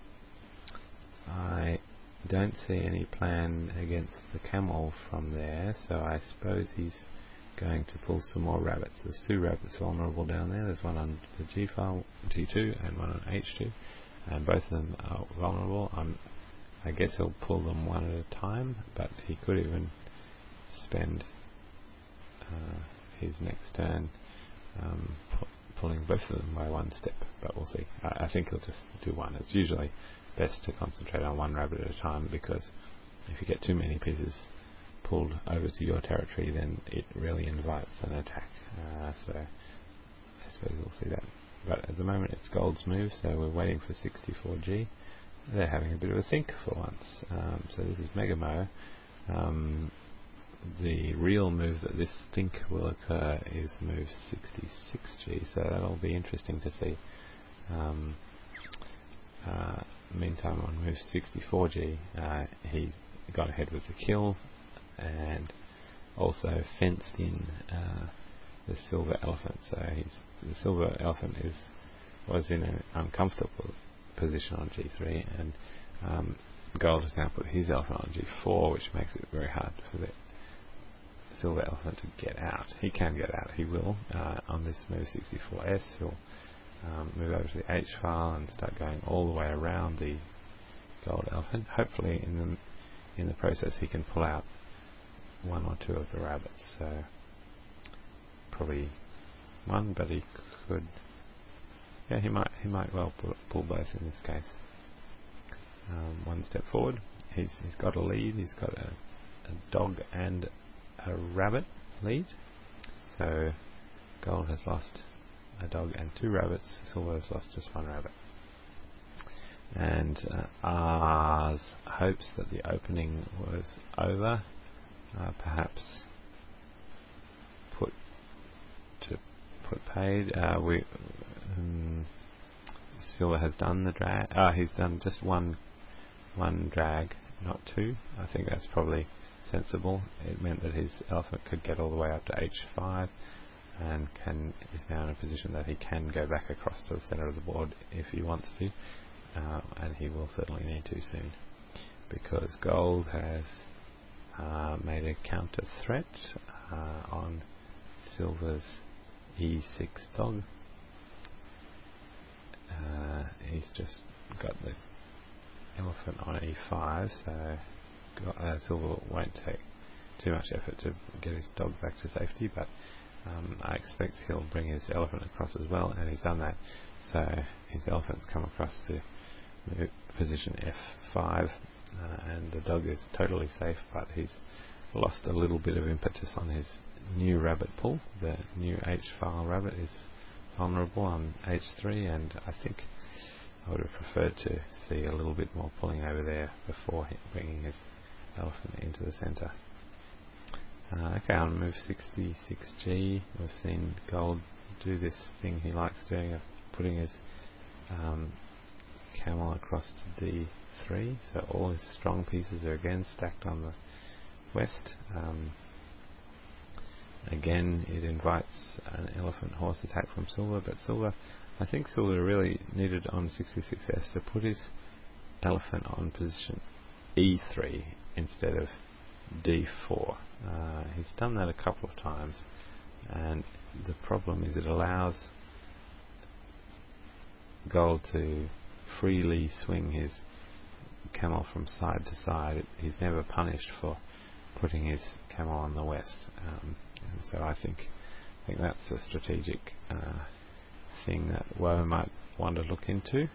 I don't see any plan against the camel from there, so I suppose he's going to pull some more rabbits. There's 2 rabbits vulnerable down there. There's one on the G file, G2, and one on H2, and both of them are vulnerable. I guess he'll pull them one at a time, but he could even spend his next turn pulling both of them by 1 step, but we'll see. I think he'll just do one. It's usually best to concentrate on 1 rabbit at a time, because if you get too many pieces pulled over to your territory, then it really invites an attack. So I suppose we'll see that. But at the moment it's Gold's move, so we're waiting for 64G. They're having a bit of a think for once. So this is Megamo. The real move that this think will occur is move 66G, so that'll be interesting to see. Meantime, on move 64G, he's got ahead with the kill and also fenced in the Silver Elephant. So the Silver Elephant was in an uncomfortable position on G3, and Gold has now put his elephant on G4, which makes it very hard for the Silver Elephant to get out. He can get out, he will. On this move 64S, he'll move over to the H file and start going all the way around the Gold Elephant. Hopefully in the process he can pull out 1 or 2 of the rabbits. So probably 1, but he could, yeah, he might well pull both in this case. 1 step forward. He's got a lead. He's got a dog and a rabbit lead. So Gold has lost a dog and 2 rabbits. Silver has lost just 1 rabbit. And Ars hopes that the opening was over. Perhaps put paid. Silver has done the drag. He's done just one drag, not 2. I think that's probably sensible. It meant that his elephant could get all the way up to h5 and is now in a position that he can go back across to the centre of the board if he wants to, and he will certainly need to soon, because gold has made a counter threat on silver's e6 dog. He's just got the elephant on e5, so silver won't take too much effort to get his dog back to safety, but I expect he'll bring his elephant across as well, and he's done that. So his elephant's come across to position f5, and the dog is totally safe, but he's lost a little bit of impetus on his new rabbit pull. The new h-file rabbit is vulnerable on h3, and I think I would have preferred to see a little bit more pulling over there before bringing his elephant into the centre. Okay, on move 66g, we've seen gold do this thing he likes doing of putting his camel across to d3, so all his strong pieces are again stacked on the west. Again, it invites an elephant horse attack from silver, but I think silver really needed on 66s to put his elephant on position e3 instead of d4. He's done that a couple of times, and the problem is it allows gold to freely swing his camel from side to side. He's never punished for putting his camel on the west, and so I think that's a strategic thing that Woe might want to look into.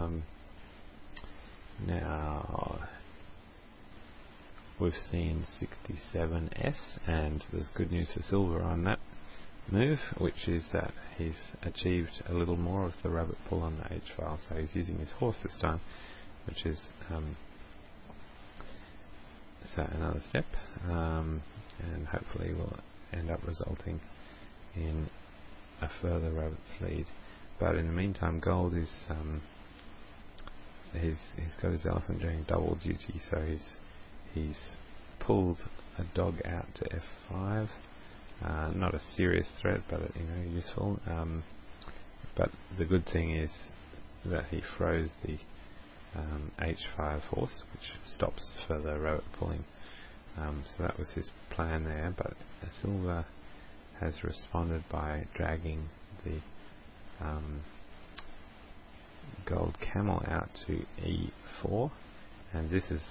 Now we've seen 67s, and there's good news for silver on that move, which is that he's achieved a little more of the rabbit pull on the h-file, so he's using his horse this time, which is so another step, and hopefully will end up resulting in a further rabbit's lead. But in the meantime, gold is he's got his elephant doing double duty, so he's pulled a dog out to f5. Not a serious threat, but useful. But the good thing is that he froze the h5 horse, which stops further rabbit pulling. So that was his plan there. But silver has responded by dragging the gold camel out to e4, and this is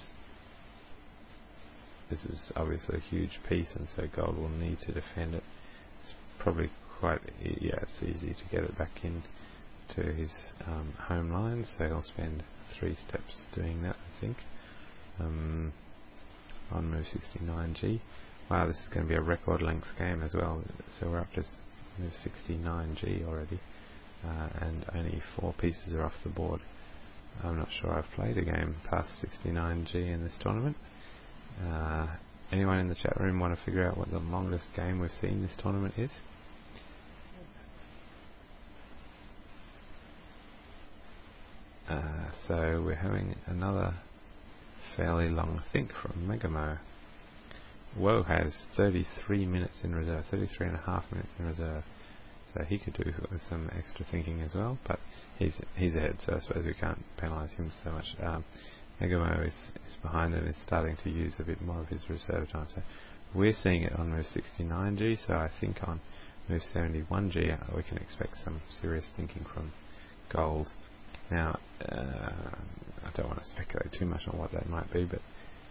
obviously a huge piece, and so gold will need to defend it. It's probably it's easy to get it back in to his home line, so he'll spend 3 steps doing that, I think. On move 69g. Wow, this is going to be a record length game as well, so we're up to move 69g already, and only 4 pieces are off the board. I'm not sure I've played a game past 69g in this tournament. Anyone in the chat room want to figure out what the longest game we've seen this tournament is? So we're having another fairly long think from Megamo. Woe has 33 minutes in reserve, 33 and a half minutes in reserve, so he could do with some extra thinking as well, but he's ahead, so I suppose we can't penalise him so much. Megamo is behind and is starting to use a bit more of his reserve time, so we're seeing it on move 69g, so I think on move 71g we can expect some serious thinking from gold. Now, I don't want to speculate too much on what that might be, but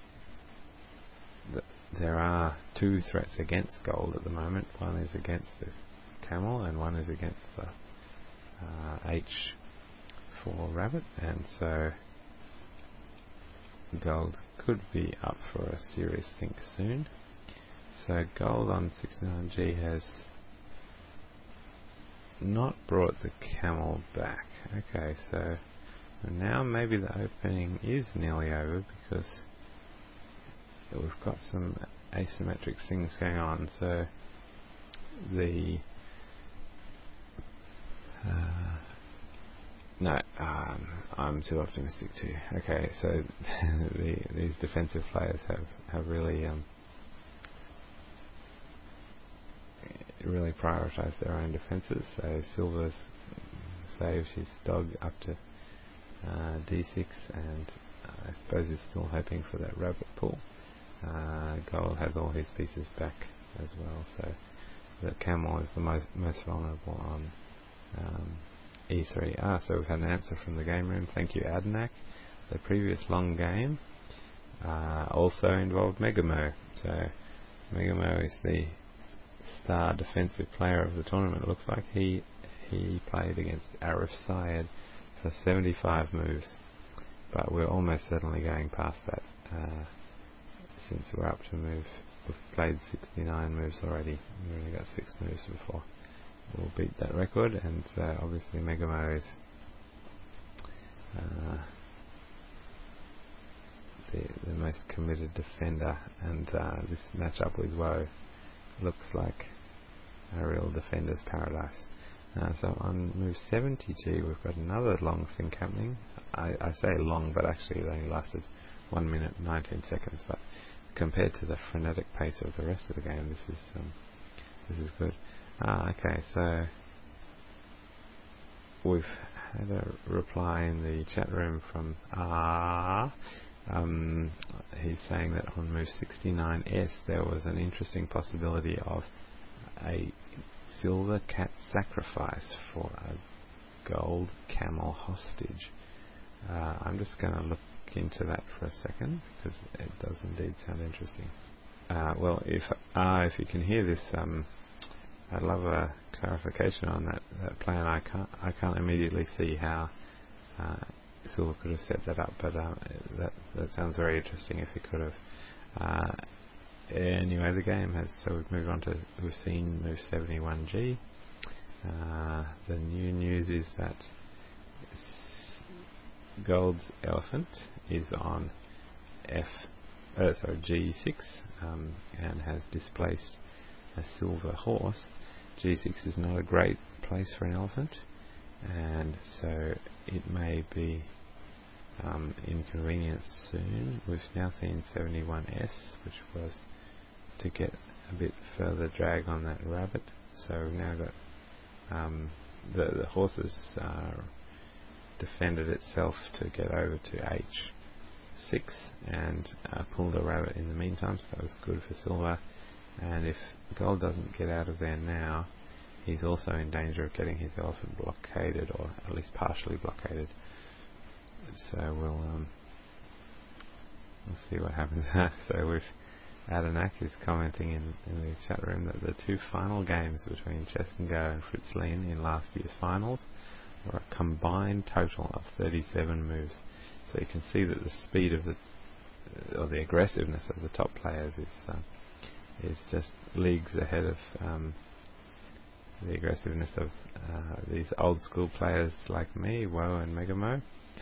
there are 2 threats against gold at the moment. One is against the camel, and one is against the h4 rabbit, and so gold could be up for a serious think soon. So gold on 69g has not brought the camel back. Okay, so now maybe the opening is nearly over, because we've got some asymmetric things going on. So the I'm too optimistic too. Okay, so these defensive players have really really prioritise their own defences. So Silver's saved his dog up to d6, and I suppose he's still hoping for that rabbit pull. Gold has all his pieces back as well, so the camel is the most vulnerable on e3. So we've had an answer from the game room. Thank you, Adnak. The previous long game also involved Megamo. So Megamo is the star defensive player of the tournament. It looks like he played against Arif Syed for 75 moves, but we're almost certainly going past that since we're up to move. We've played 69 moves already. We've only got 6 moves before we'll beat that record, and obviously Megamo is the most committed defender, and this matchup with Woe looks like a real defender's paradise. So on move 70G we've got another long thing happening. I say long, but actually it only lasted 1 minute 19 seconds, but compared to the frenetic pace of the rest of the game, this is good. Okay, so we've had a reply in the chat room from he's saying that on move 69S there was an interesting possibility of a silver cat sacrifice for a gold camel hostage. I'm just going to look into that for a second, because it does indeed sound interesting. Well, if you can hear this, I'd love a clarification on that plan. I can't immediately see how Silver could have set that up, but that sounds very interesting if he could have. Anyway, the game has, so we've seen move 71G. The new news is that Gold's elephant is on G6 and has displaced a silver horse. G6 is not a great place for an elephant, and so it may be inconvenienced soon. We've now seen 71S, which was to get a bit further drag on that rabbit. So we've now got the horses defended itself to get over to H6 and pulled a rabbit in the meantime, so that was good for Silver. And if Gold doesn't get out of there now, he's also in danger of getting his elephant blockaded, or at least partially blockaded. So we'll see what happens. So Adanak is commenting in the chat room that the 2 final games between Chess and Go and Fritz Lehn in last year's finals were a combined total of 37 moves. So you can see that the speed of the aggressiveness of the top players is just leagues ahead of the aggressiveness of these old school players like me, Woe and Megamo.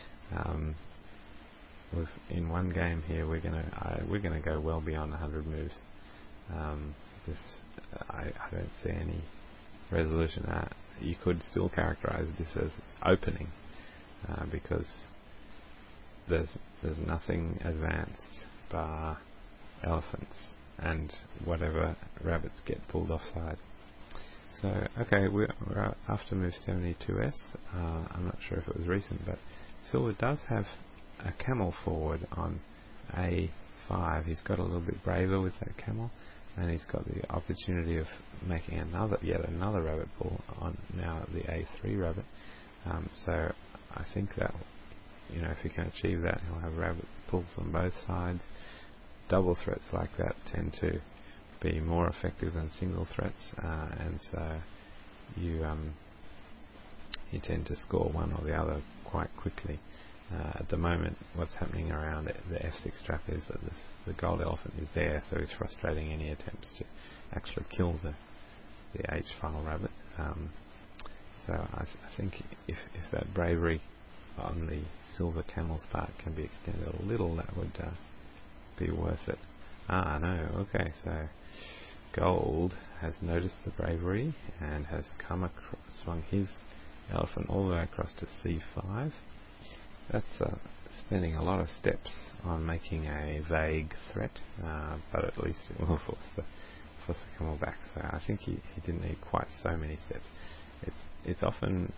In one game here, we're gonna go well beyond 100 moves. I don't see any resolution. You could still characterize this as opening, because there's nothing advanced bar elephants and whatever rabbits get pulled offside. So okay, we're after move 72S. I'm not sure if it was recent, but Silver does have a camel forward on A5. He's got a little bit braver with that camel, and he's got the opportunity of making yet another rabbit pull on now the A3 rabbit. So I think that if he can achieve that, he'll have rabbit pulls on both sides. Double threats like that tend to be more effective than single threats, and so you tend to score one or the other quite quickly. At the moment, what's happening around the F6 trap is that the gold elephant is there, so it's frustrating any attempts to actually kill the H file rabbit. So I think if that bravery on the silver camel's part can be extended a little, that would be worth it. No, okay, so Gold has noticed the bravery and has swung his elephant all the way across to C5. That's spending a lot of steps on making a vague threat, but at least it will force the force the camel back. So I think he didn't need quite so many steps. It's often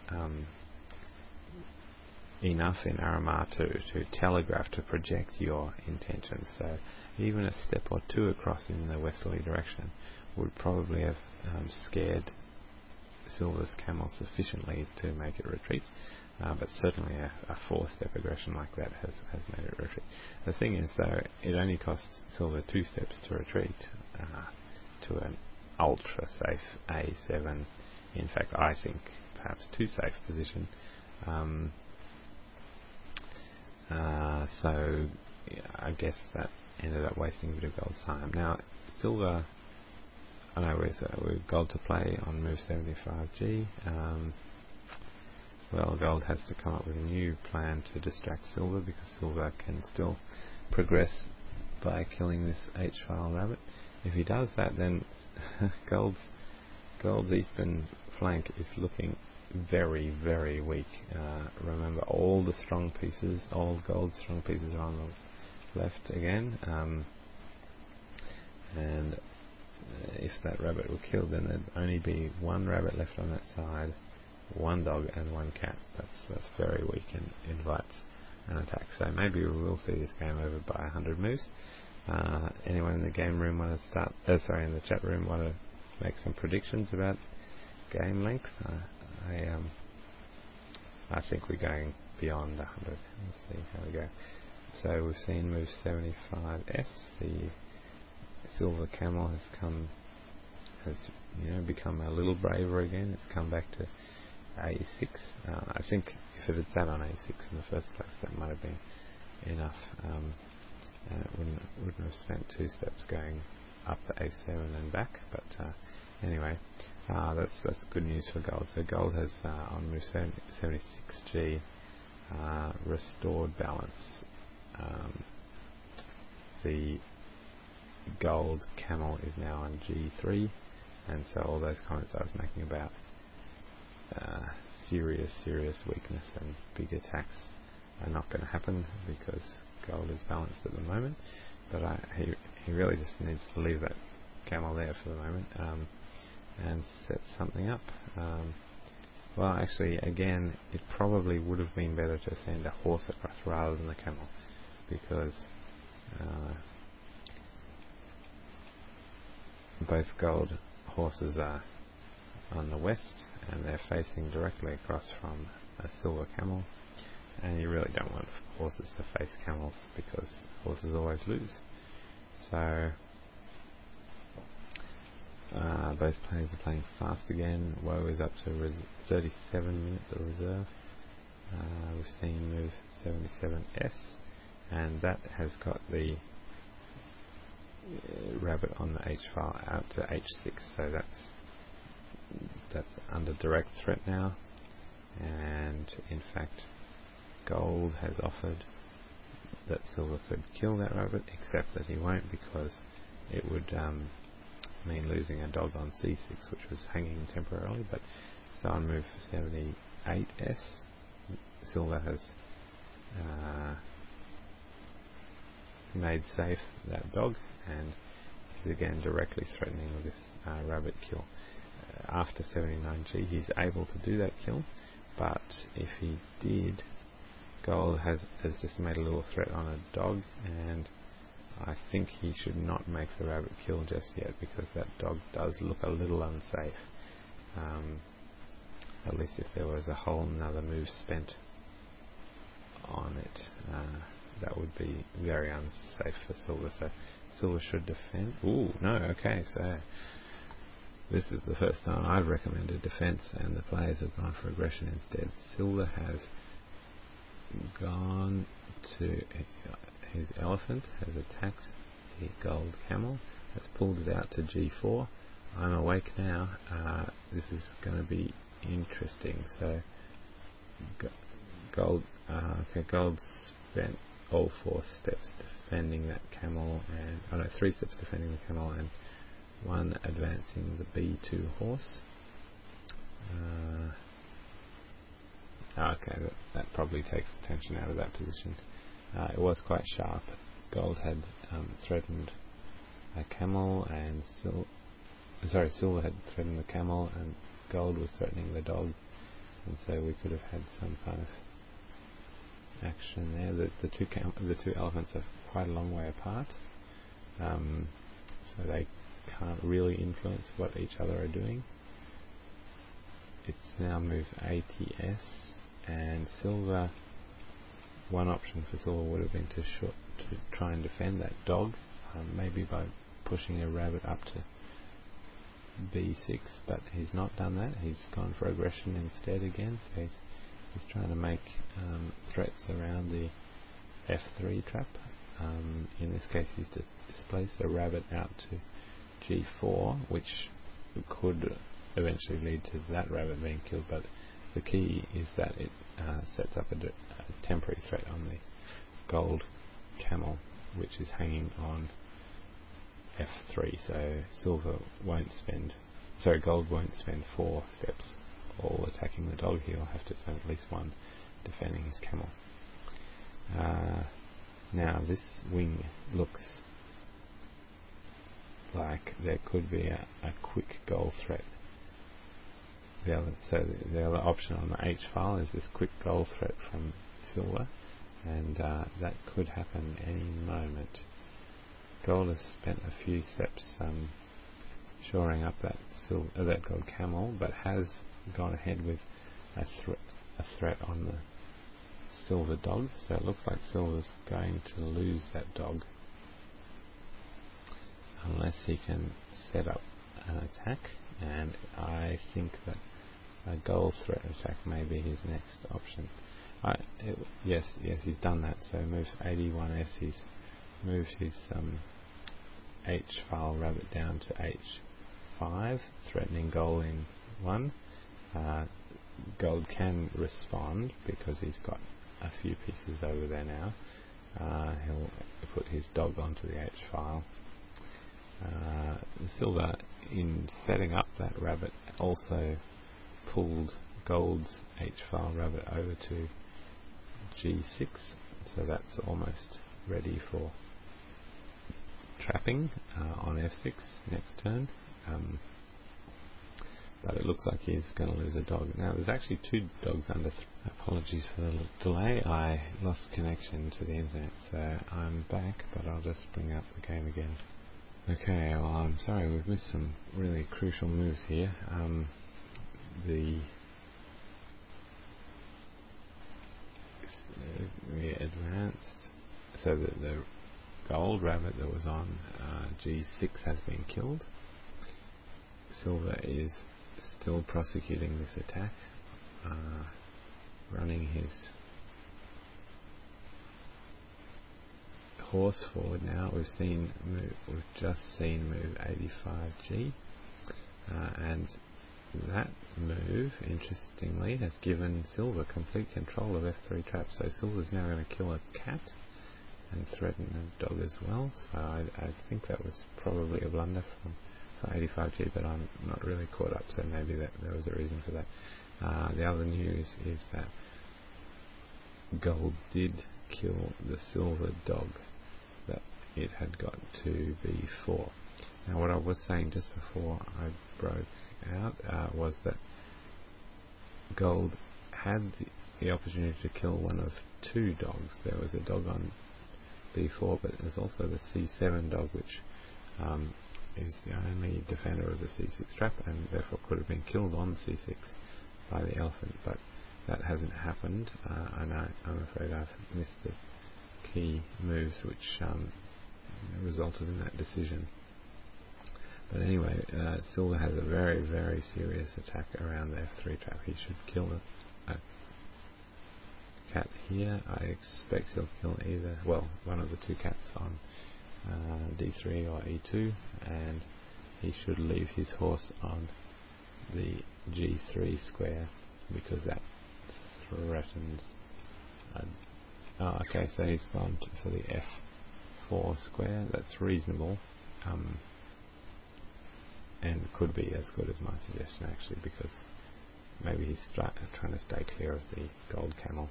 enough in Aramar to telegraph, to project your intentions. So even a step or two across in the westerly direction would probably have scared Silver's camel sufficiently to make it retreat. But certainly a 4-step aggression like that has made it retreat. The thing is, though, it only cost Silver 2 steps to retreat to an ultra safe A7. In fact, I think perhaps too safe position. So I guess that ended up wasting a bit of Gold's time. Now, Silver, I know we're Gold to play on move 75G. Well, Gold has to come up with a new plan to distract Silver, because Silver can still progress by killing this H-file rabbit. If he does that, then Gold's eastern flank is looking very, very weak. Remember, all the strong pieces, all Gold's strong pieces are on the left again, and if that rabbit were killed, then there'd only be one rabbit left on that side, one dog and one cat. That's very weak and invites an attack. So maybe we will see this game over by 100 moves. Anyone in the game room want to start? In the chat room want to make some predictions about game length? I think we're going beyond 100. Let's see how we go. So we've seen move 75S. The Silver Camel has become a little braver again. It's come back to A6. I think if it had sat on A6 in the first place, that might have been enough, and it wouldn't have spent 2 steps going up to A7 and back. But anyway, that's good news for Gold. So Gold has on move 76G restored balance. The Gold Camel is now on G3, and so all those comments I was making about serious weakness and big attacks are not going to happen, because Gold is balanced at the moment. But he really just needs to leave that camel there for the moment and set something up. Well, actually, again, it probably would have been better to send a horse across rather than the camel, because both Gold horses are on the west, and they're facing directly across from a Silver Camel, and you really don't want horses to face camels, because horses always lose. So both players are playing fast again. Woe is up to 37 minutes of reserve. We've seen move 77S, and that has got the rabbit on the H file out to H6, so that's under direct threat now. And in fact, Gold has offered that Silver could kill that rabbit, except that he won't, because it would mean losing a dog on C6, which was hanging temporarily. But so on move 78S, Silver has made safe that dog, and is again directly threatening this rabbit kill. After 79G, he's able to do that kill, but if he did, Gold has just made a little threat on a dog, and I think he should not make the rabbit kill just yet, because that dog does look a little unsafe. At least if there was a whole another move spent on it, that would be very unsafe for Silver. So Silver should defend. Ooh, no, okay, so this is the first time I've recommended defense and the players have gone for aggression instead. Silver has gone to his elephant, has attacked the Gold Camel, has pulled it out to G4. I'm awake now. This is going to be interesting. So Gold spent all 4 steps defending that camel, and 3 steps defending the camel and 1 advancing the B2 horse. Okay, that probably takes the tension out of that position. It was quite sharp. Gold had threatened a camel, and sorry, silver had threatened the camel and gold was threatening the dog, and so we could have had some kind of action there. The two elephants are quite a long way apart, so they can't really influence what each other are doing. It's now move ATS, and silver. One option for silver would have been to try and defend that dog, maybe by pushing a rabbit up to B6, but he's not done that. He's gone for aggression instead again, so he's trying to make threats around the F3 trap. In this case, he's displaced a rabbit out to G4, which could eventually lead to that rabbit being killed, but the key is that it sets up a temporary threat on the gold camel, which is hanging on F3, so gold won't spend 4 steps all attacking the dog. He'll have to spend at least 1 defending his camel. Now this wing looks like there could be a quick goal threat. The other option on the H file is this quick goal threat from silver, and that could happen any moment. Gold has spent a few steps shoring up that gold camel, but has gone ahead with a threat on the silver dog, so it looks like silver's going to lose that dog unless he can set up an attack, and I think that a gold threat attack may be his next option. Yes, he's done that, so move 81S, he's moved his H file rabbit down to H5, threatening gold in 1. Gold can respond because he's got a few pieces over there now. He'll put his dog onto the H file. Silver, in setting up that rabbit, also pulled gold's H file rabbit over to G6, so that's almost ready for trapping on F6 next turn. But it looks like he's going to lose a dog. Now there's actually 2 dogs under apologies for the delay. I lost connection to the internet, so I'm back, but I'll just bring up the game again. Okay, well, I'm sorry, we've missed some really crucial moves here. We advanced, so the gold rabbit that was on G6 has been killed. Silver is still prosecuting this attack, running his horse forward now. We've just seen move 85G, and that move, interestingly, has given silver complete control of F3 trap. So silver's now going to kill a cat and threaten a dog as well. So I think that was probably a blunder from 85G, but I'm not really caught up, so maybe there was a reason for that. The other news is that gold did kill the silver dog that it had got to B4. Now what I was saying just before I broke out was that gold had the opportunity to kill one of 2 dogs. There was a dog on B4, but there's also the C7 dog, which is the only defender of the C6 trap, and therefore could have been killed on C6 by the elephant, but that hasn't happened, and I'm afraid I've missed the key moves which resulted in that decision. But anyway, silver has a very, very serious attack around the F3 trap. He should kill a cat here. I expect he'll kill one of the 2 cats on D3 or E2, and he should leave his horse on the G3 square because that threatens. Okay, so he's gone for the F4 square. That's reasonable, and could be as good as my suggestion actually, because maybe he's trying to stay clear of the gold camel.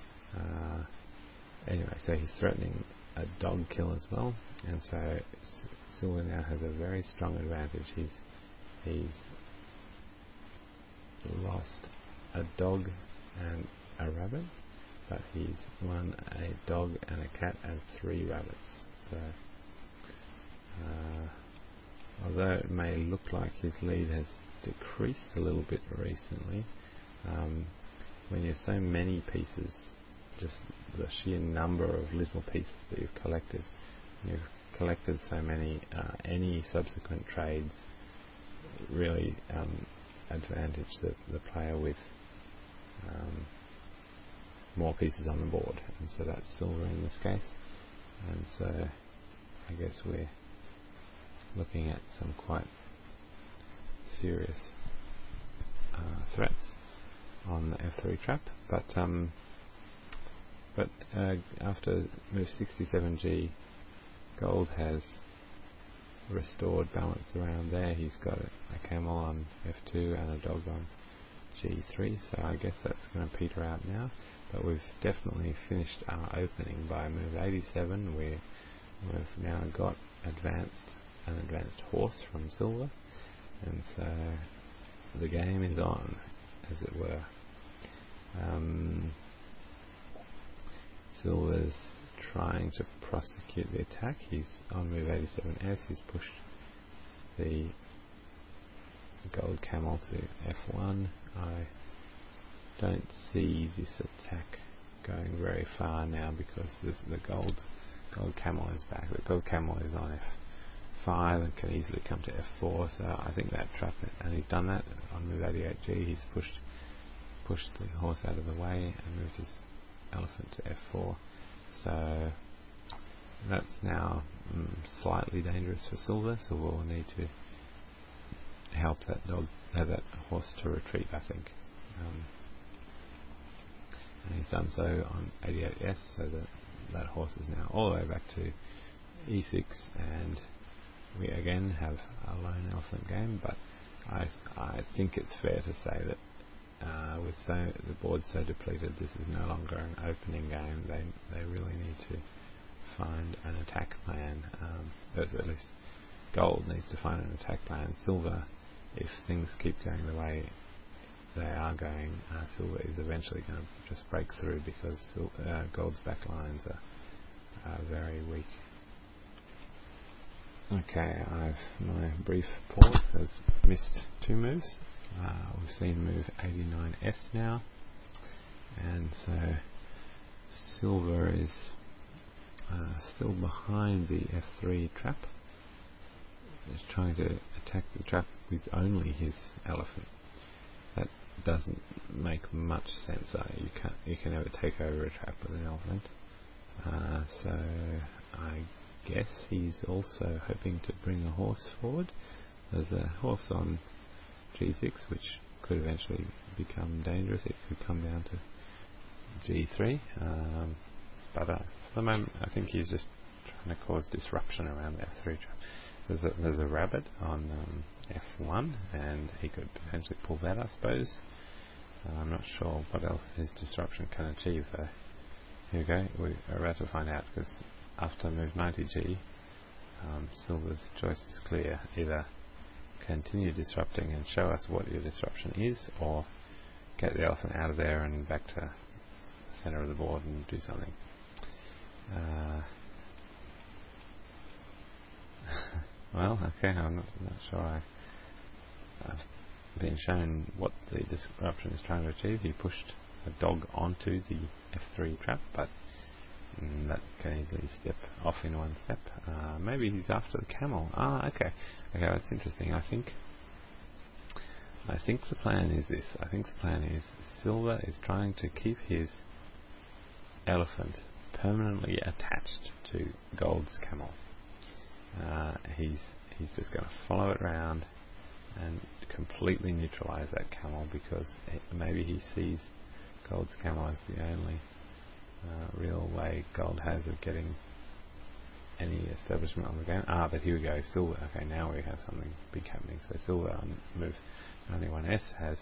Anyway, so he's threatening a dog kill as well, and so silver now has a very strong advantage. He's He's lost a dog and a rabbit, but he's won a dog and a cat and 3 rabbits. So although it may look like his lead has decreased a little bit recently, when you're so many pieces, just the sheer number of little pieces that you've collected so many, any subsequent trades really advantage the player with more pieces on the board, and so that's silver in this case. And so I guess we're looking at some quite serious threats on the F3 trap, but after move 67G, gold has restored balance around there. He's got a camel on F2 and a dog on G3, so I guess that's going to peter out now. But we've definitely finished our opening by move 87, where we've now got an advanced horse from silver, and so the game is on, as it were. Silver's trying to prosecute the attack. He's on move 87S. He's pushed the gold camel to F1. I don't see this attack going very far now, because the gold camel is back. The gold camel is on F5 and can easily come to F4. So I think that trap, and he's done that on move 88G. He's pushed the horse out of the way and moved his elephant to F4. So that's now slightly dangerous for silver. So we'll need to help that horse to retreat, I think. And he's done so on 88S, so that horse is now all the way back to E6, and we again have a lone elephant game. But I think it's fair to say that with the board so depleted, this is no longer an opening game. They really need to find an attack plan. At least gold needs to find an attack plan. Silver, if things keep going the way they are going, silver is eventually going to just break through, because gold's back lines are very weak. Okay, my brief pause has missed 2 moves. We've seen move 89S now, and so silver is still behind the F3 trap. He's trying to attack the trap with only his elephant. That doesn't make much sense. You can never take over a trap with an elephant. So I guess he's also hoping to bring a horse forward. There's a horse on G6 which could eventually become dangerous. It could come down to G3, but for the moment I think he's just trying to cause disruption around the F3 trap. There's a rabbit on F1, and he could potentially pull that, I suppose. I'm not sure what else his disruption can achieve though. Here we go, we're about to find out, because after move 90G, silver's choice is clear: either continue disrupting and show us what your disruption is, or get the elephant out of there and back to the center of the board and do something. Well, okay, I'm not sure I've been shown what the disruption is trying to achieve. He pushed a dog onto the F3 trap, but that can easily step off in one step. Maybe he's after the camel. Okay, that's interesting. I think the plan is this. I think the plan is silver is trying to keep his elephant permanently attached to gold's camel. He's just going to follow it around and completely neutralize that camel, because maybe he sees gold's camel as the only real way gold has of getting any establishment on the game. But here we go, silver. Okay, now we have something big happening. So silver on move 91S has,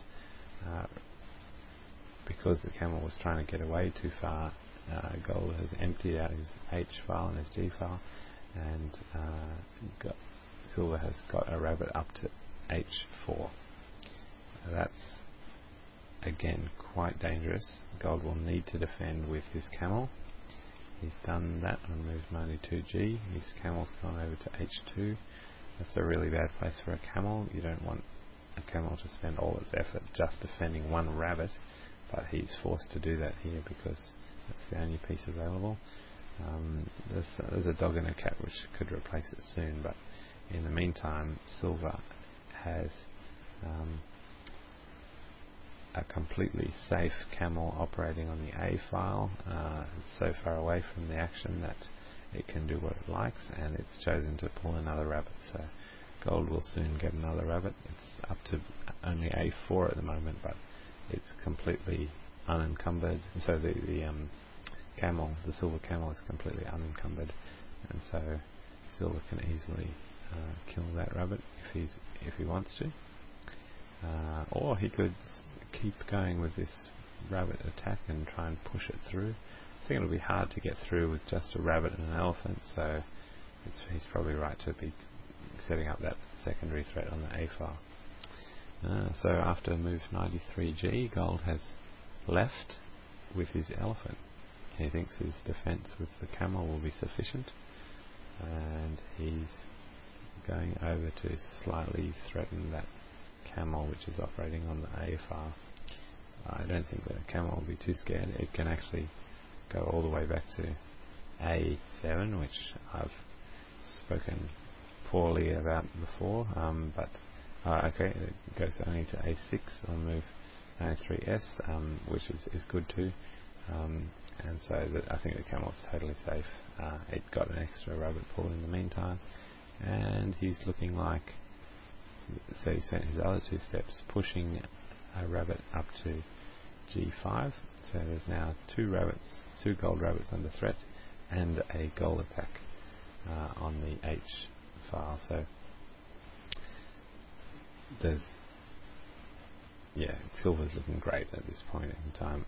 because the camel was trying to get away too far, gold has emptied out his H file and his G file, and silver has got a rabbit up to h4. That's again quite dangerous. Gold will need to defend with his camel. He's done that on move 92g. His camel's gone over to h2. That's a really bad place for a camel. You don't want a camel to spend all its effort just defending one rabbit, but he's forced to do that here because that's the only piece available. There's a dog and a cat which could replace it soon, but in the meantime Silver has a completely safe camel operating on the A file. It's so far away from the action that it can do what it likes, and it's chosen to pull another rabbit, so Gold will soon get another rabbit. It's up to only A4 at the moment, but it's completely unencumbered, so the Silver camel is completely unencumbered, and so Silver can easily kill that rabbit if he wants to. Or he could keep going with this rabbit attack and try and push it through. I think it'll be hard to get through with just a rabbit and an elephant, so he's probably right to be setting up that secondary threat on the A file. So after move 93g, Gold has left with his elephant. He thinks his defense with the camel will be sufficient, and he's going over to slightly threaten that camel which is operating on the A file. I don't think the camel will be too scared. It can actually go all the way back to A7, which I've spoken poorly about before, but okay, it goes only to A6 on move 93s, which is good too, and so I think the camel's totally safe. It got an extra rabbit pull in the meantime, and he's looking like, so he spent his other 2 steps pushing a rabbit up to G5, so there's now 2 gold rabbits under threat, and a gold attack on the H file. So Silver's looking great at this point in time.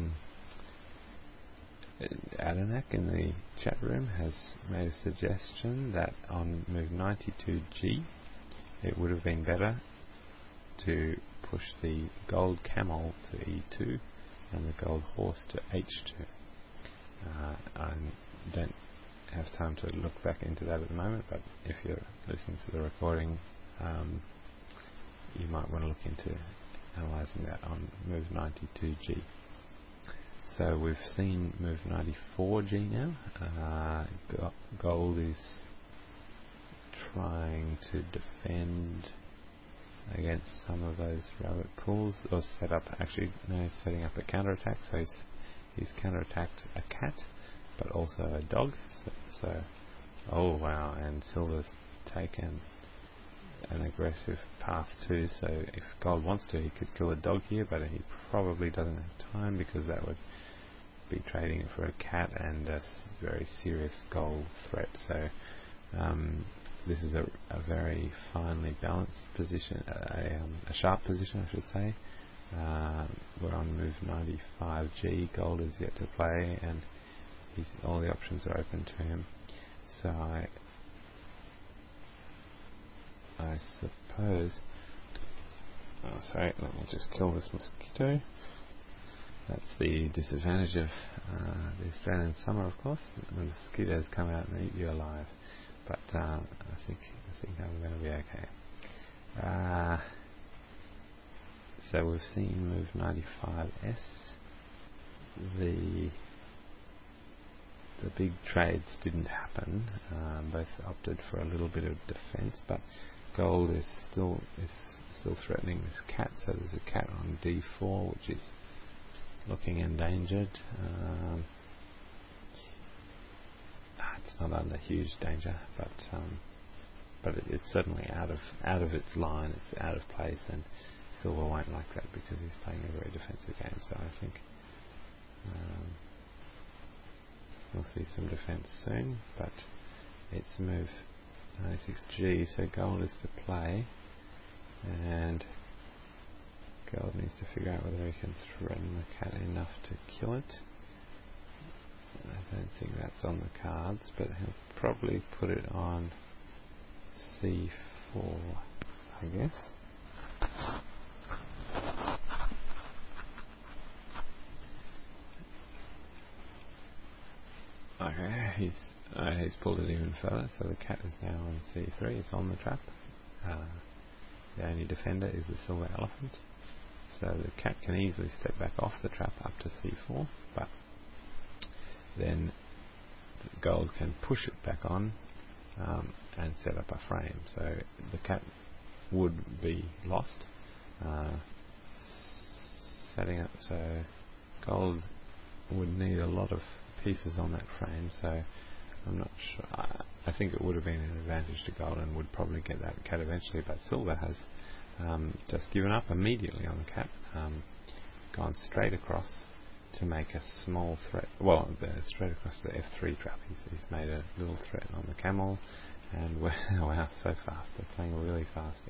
Adonak in the chat room has made a suggestion that on move 92g it would have been better to push the gold camel to E2 and the gold horse to H2. I don't have time to look back into that at the moment, but if you're listening to the recording, you might want to look into analysing that on move 92g. So we've seen move 94g now. Gold is trying to defend against some of those rabbit pulls, or setting up a counterattack. So he's counterattacked a cat, but also a dog. Oh wow! And Silver's taken an aggressive path too. So if Gold wants to, he could kill a dog here, but he probably doesn't have time because that would be trading it for a cat and a very serious gold threat. So this is a very finely balanced position, a sharp position I should say. We're on move 95g. Gold is yet to play, and all the options are open to him. So I suppose. Oh, sorry, let me just kill this mosquito. That's the disadvantage of the Australian summer, of course. The mosquitoes come out and eat you alive. But I think I'm going to be okay. So we've seen move 95s. The big trades didn't happen. Both opted for a little bit of defence, but Gold is still threatening this cat. So there's a cat on D4, which is looking endangered. It's not under huge danger, but it's certainly out of its line. It's out of place, and Silver won't like that because he's playing a very defensive game. So I think we'll see some defence soon. But it's move 96g, so Gold is to play, and Gold needs to figure out whether he can threaten the cat enough to kill it. I don't think that's on the cards, but he'll probably put it on C4. I guess. Okay, he's pulled it even further, so the cat is now on c3. It's on the trap. The only defender is the silver elephant, so the cat can easily step back off the trap up to c4, but then the gold can push it back on and set up a frame. So the cat would be lost. Setting up, so gold would need a lot of pieces on that frame, so I'm not sure. I think it would have been an advantage to gold and would probably get that cat eventually, but silver has just given up immediately on the cat, gone straight across to make a small threat. Well, straight across the f3 trap. He's made a little threat on the camel, and wow, so fast. They're playing really fast.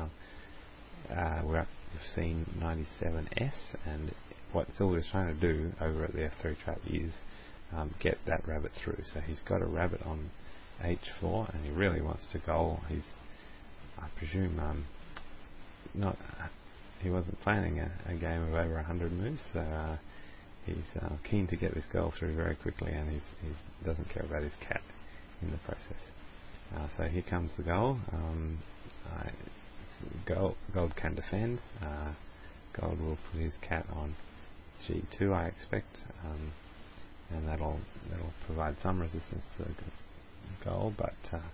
We've seen 97s, and what silver is trying to do over at the f3 trap is get that rabbit through. So he's got a rabbit on h4, and he really wants to goal. I presume, he wasn't planning a game of over 100 moves, so he's keen to get this goal through very quickly, and he doesn't care about his cat in the process. So here comes the goal. Gold can defend. Gold will put his cat on g2, I expect, and that'll provide some resistance to the goal, but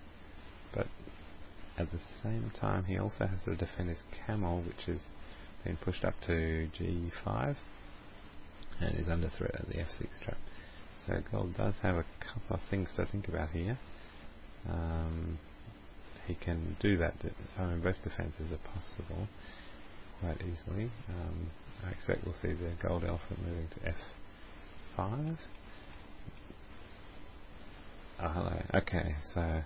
at the same time he also has to defend his camel, which has been pushed up to g5 and is under threat at the f6 trap. So gold does have a couple of things to think about here. He can do that. Both defences are possible quite easily. I expect we'll see the gold elephant moving to f5. Oh, hello. Okay,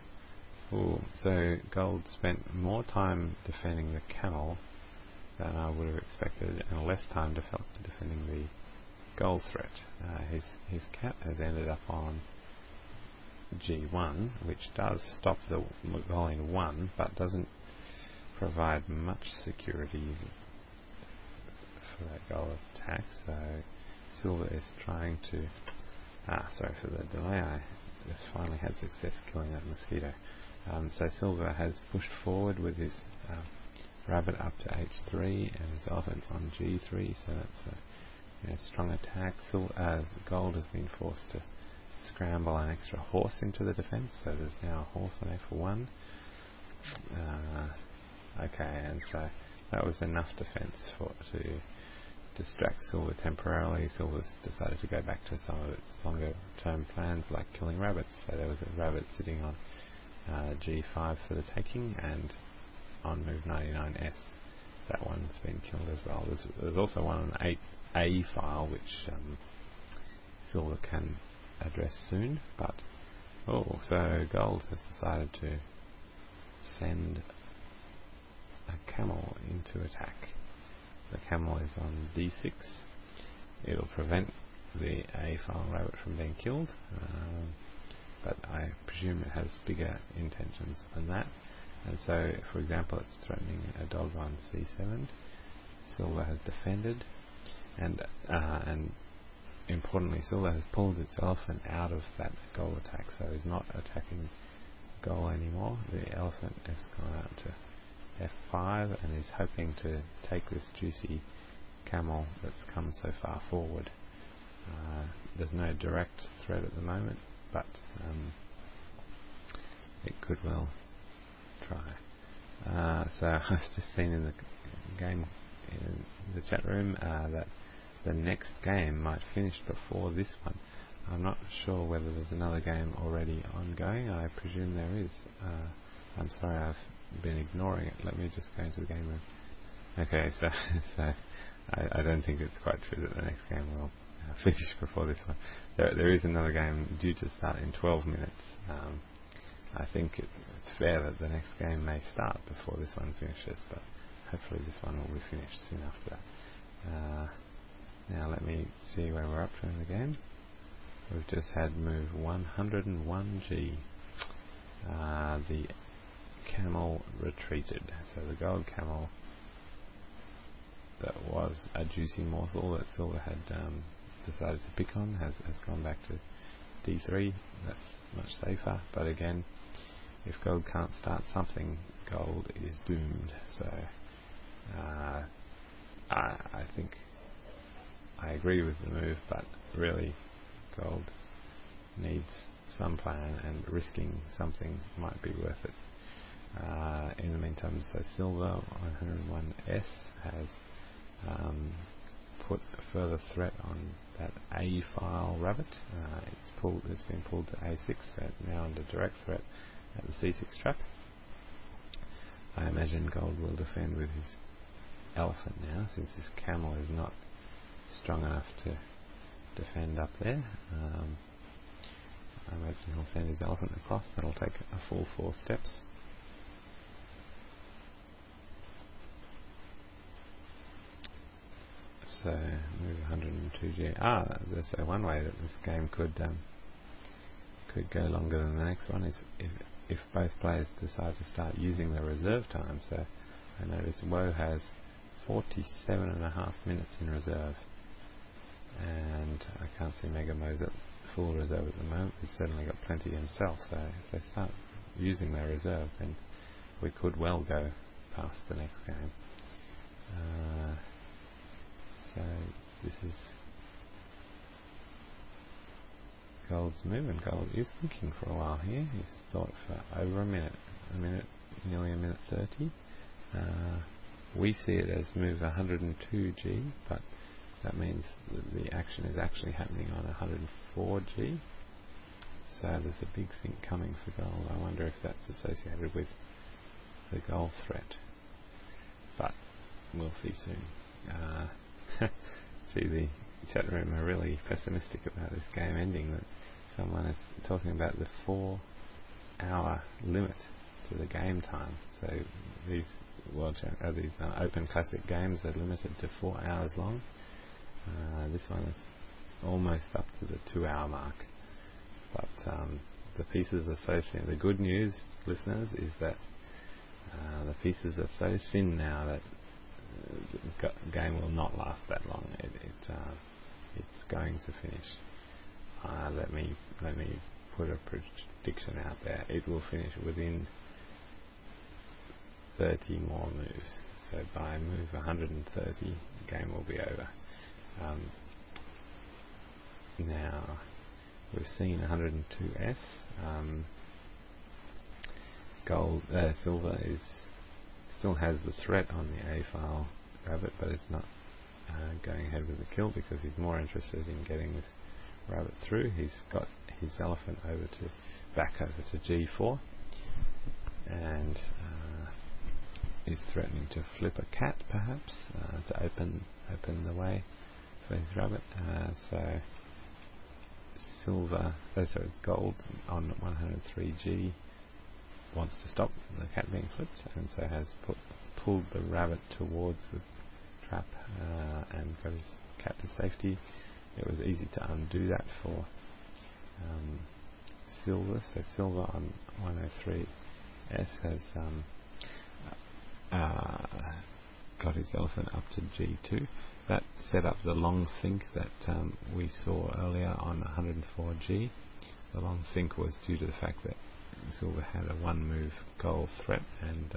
so gold spent more time defending the camel than I would have expected, and less time defending the gold threat. His cat has ended up on g1, which does stop the goal in 1, but doesn't provide much security for that goal attack. So silver is trying to... sorry for the delay. I just finally had success killing that mosquito. So silver has pushed forward with his rabbit up to h3, and his elephant's on g3, so that's a strong attack. Gold has been forced to scramble an extra horse into the defense, so there's now a horse on f1. Okay, and so that was enough defense to distract silver temporarily. Silver's decided to go back to some of its longer term plans, like killing rabbits. So there was a rabbit sitting on g5 for the taking, and on move 99s that one's been killed as well. There's also one on 8a file which silver can address soon, but so gold has decided to send a camel into attack. The camel is on d6. It'll prevent the a file rabbit from being killed, but I presume it has bigger intentions than that. And so, for example, it's threatening a dog on c7. Silver has defended, and importantly, silver has pulled its elephant out of that goal attack, so is not attacking goal anymore. The elephant has gone out to f5 and is hoping to take this juicy camel that's come so far forward. There's no direct threat at the moment, but it could well try. So I've just seen in the game, in the chat room, that the next game might finish before this one. I'm not sure whether there's another game already ongoing. I presume there is. I'm sorry, I've been ignoring it. Let me just go into the game room. Okay, so I don't think it's quite true that the next game will finish before this one. There is another game due to start in 12 minutes. I think it's fair that the next game may start before this one finishes, but hopefully this one will be finished soon after that. Now let me see where we're up to in the game. We've just had move 101G. The camel retreated. So the gold camel that was a juicy morsel that silver had decided to pick on has gone back to d3. That's much safer, but again, if gold can't start something, gold is doomed. So I think I agree with the move, but really gold needs some plan, and risking something might be worth it. In the meantime, so silver 101S has put a further threat on that A file rabbit. It's been pulled to A6, so now under direct threat at the C6 trap. I imagine gold will defend with his elephant now, since his camel is not strong enough to defend up there. I imagine he'll send his elephant across. That'll take a full 4 steps. So move 102G. There's one way that this game could go longer than the next one is if both players decide to start using the reserve time. So I notice Woe has 47.5 minutes in reserve, and I can't see Mega Mo's at full reserve at the moment. He's certainly got plenty himself, so if they start using their reserve, then we could well go past the next game. So this is Gold's move, and Gold is thinking for a while here. He's thought for over a minute, nearly a minute 30. We see it as move 102G, but that means that the action is actually happening on 104G. So there's a big thing coming for Gold. I wonder if that's associated with the gold threat, but we'll see soon. See, the chat room are really pessimistic about this game ending. That someone is talking about the 4-hour limit to the game time. So these Open Classic games are limited to 4 hours long. This one is almost up to the 2-hour mark. But the pieces are so thin. The good news, listeners, is that the pieces are so thin now that the game will not last that long. It's going to finish. Let me put a prediction out there. It will finish within 30 more moves. So by move 130, the game will be over. Now we've seen 102S. Silver still has the threat on the A file rabbit, but it's not going ahead with the kill because he's more interested in getting this rabbit through. He's got his elephant back over to G4, and is threatening to flip a cat, perhaps, to open the way for his rabbit. So Gold on 103G wants to stop the cat being flipped, and so has pulled the rabbit towards the trap and got his cat to safety. It was easy to undo that for Silver. So Silver on 103S has got his elephant up to G2. That set up the long think that we saw earlier on 104G. The long think was due to the fact that Silver had a 1-move gold threat, and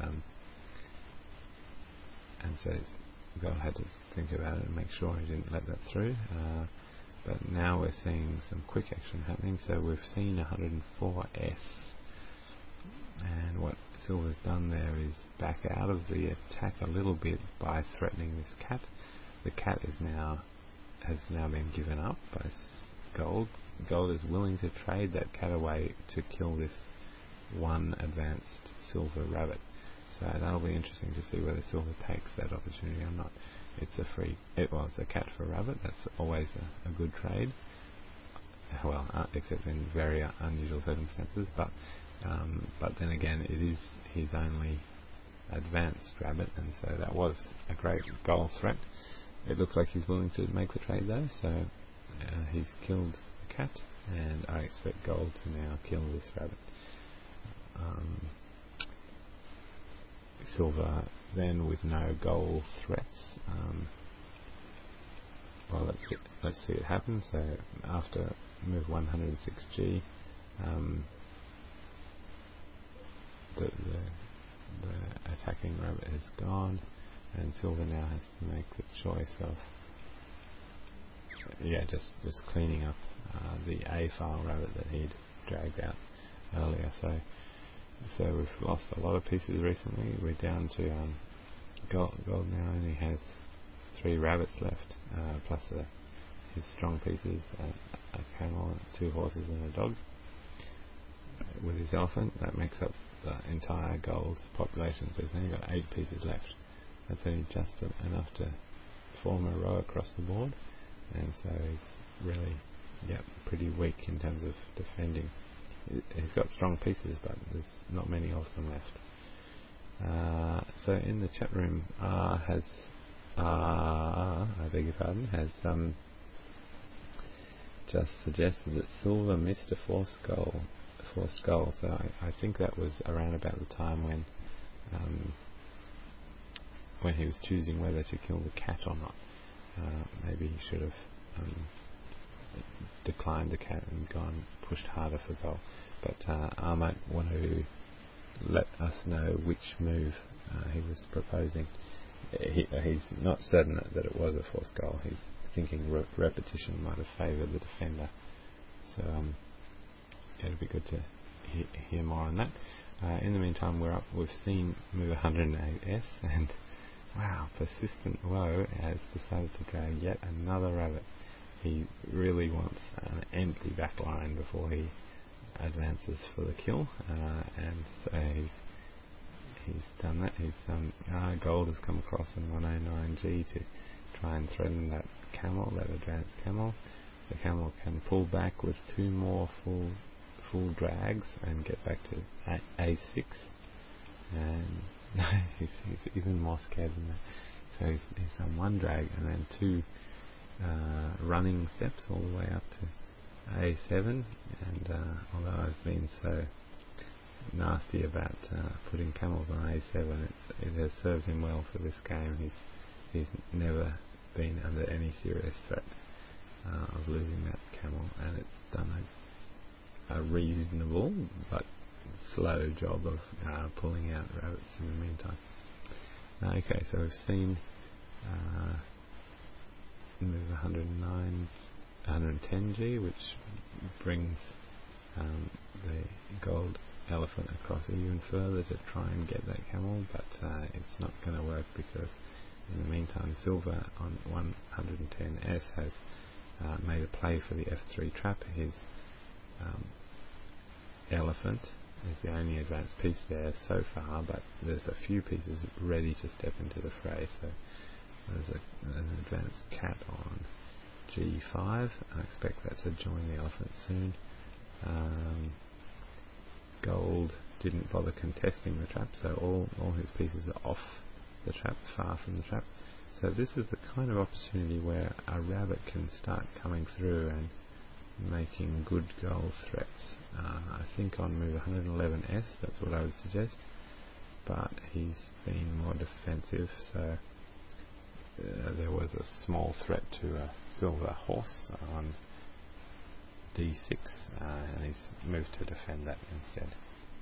so Gold had to think about it and make sure he didn't let that through. But now we're seeing some quick action happening. So we've seen 104S, and what Silver's done there is back out of the attack a little bit by threatening this cat. The cat has now been given up by Gold. Gold is willing to trade that cat away to kill this one advanced Silver rabbit. So that'll be interesting to see whether Silver takes that opportunity or not. It's a cat for rabbit. That's always a good trade. Well, except in very unusual circumstances. But then again, it is his only advanced rabbit, and so that was a great goal threat. It looks like he's willing to make the trade though. So he's killed the cat, and I expect Gold to now kill this rabbit. silver then with no goal threats. Well, let's see it happen. So after move 106G, the attacking rabbit has gone, and silver now has to make the choice of just cleaning up the A file rabbit that he'd dragged out earlier. So we've lost a lot of pieces recently. We're down to gold now only has 3 rabbits left, plus his strong pieces, a camel, 2 horses and a dog. With his elephant, that makes up the entire gold population, so he's only got 8 pieces left. That's only just enough to form a row across the board, and so he's really pretty weak in terms of defending. He's got strong pieces, but there's not many of them left. So in the chat room, has just suggested that silver missed a forced goal. So I think that was around about the time when he was choosing whether to kill the cat or not. Maybe he should have declined the cat and pushed harder for goal. But I might want to let us know which move he was proposing. He's not certain that it was a forced goal. He's thinking repetition might have favoured the defender. So it'll be good to hear more on that. In the meantime, we've seen move 108S, and wow, Persistent Woe has decided to drag yet another rabbit. He really wants an empty back line before he advances for the kill, and so he's done that. Gold has come across in 109G to try and threaten that camel, that advanced camel. The camel can pull back with 2 more full drags and get back to A6, and he's even more scared than that. So he's done 1 drag and then 2 running steps all the way up to A7, and although I've been so nasty about putting camels on A7, it has served him well for this game. He's never been under any serious threat of losing that camel, and it's done a reasonable but slow job of pulling out rabbits in the meantime. Okay, so we've seen move 110G, which brings the gold elephant across even further to try and get that camel, but it's not going to work because in the meantime silver on 110S has made a play for the F3 trap. His elephant is the only advanced piece there so far, but there's a few pieces ready to step into the fray. So there's an advanced cat on G5. I expect that to join the elephant soon. Gold didn't bother contesting the trap, so all his pieces are off the trap, far from the trap. So this is the kind of opportunity where a rabbit can start coming through and making good goal threats. I think on move 111S, that's what I would suggest, but he's been more defensive, so there was a small threat to a silver horse on D6, and he's moved to defend that instead.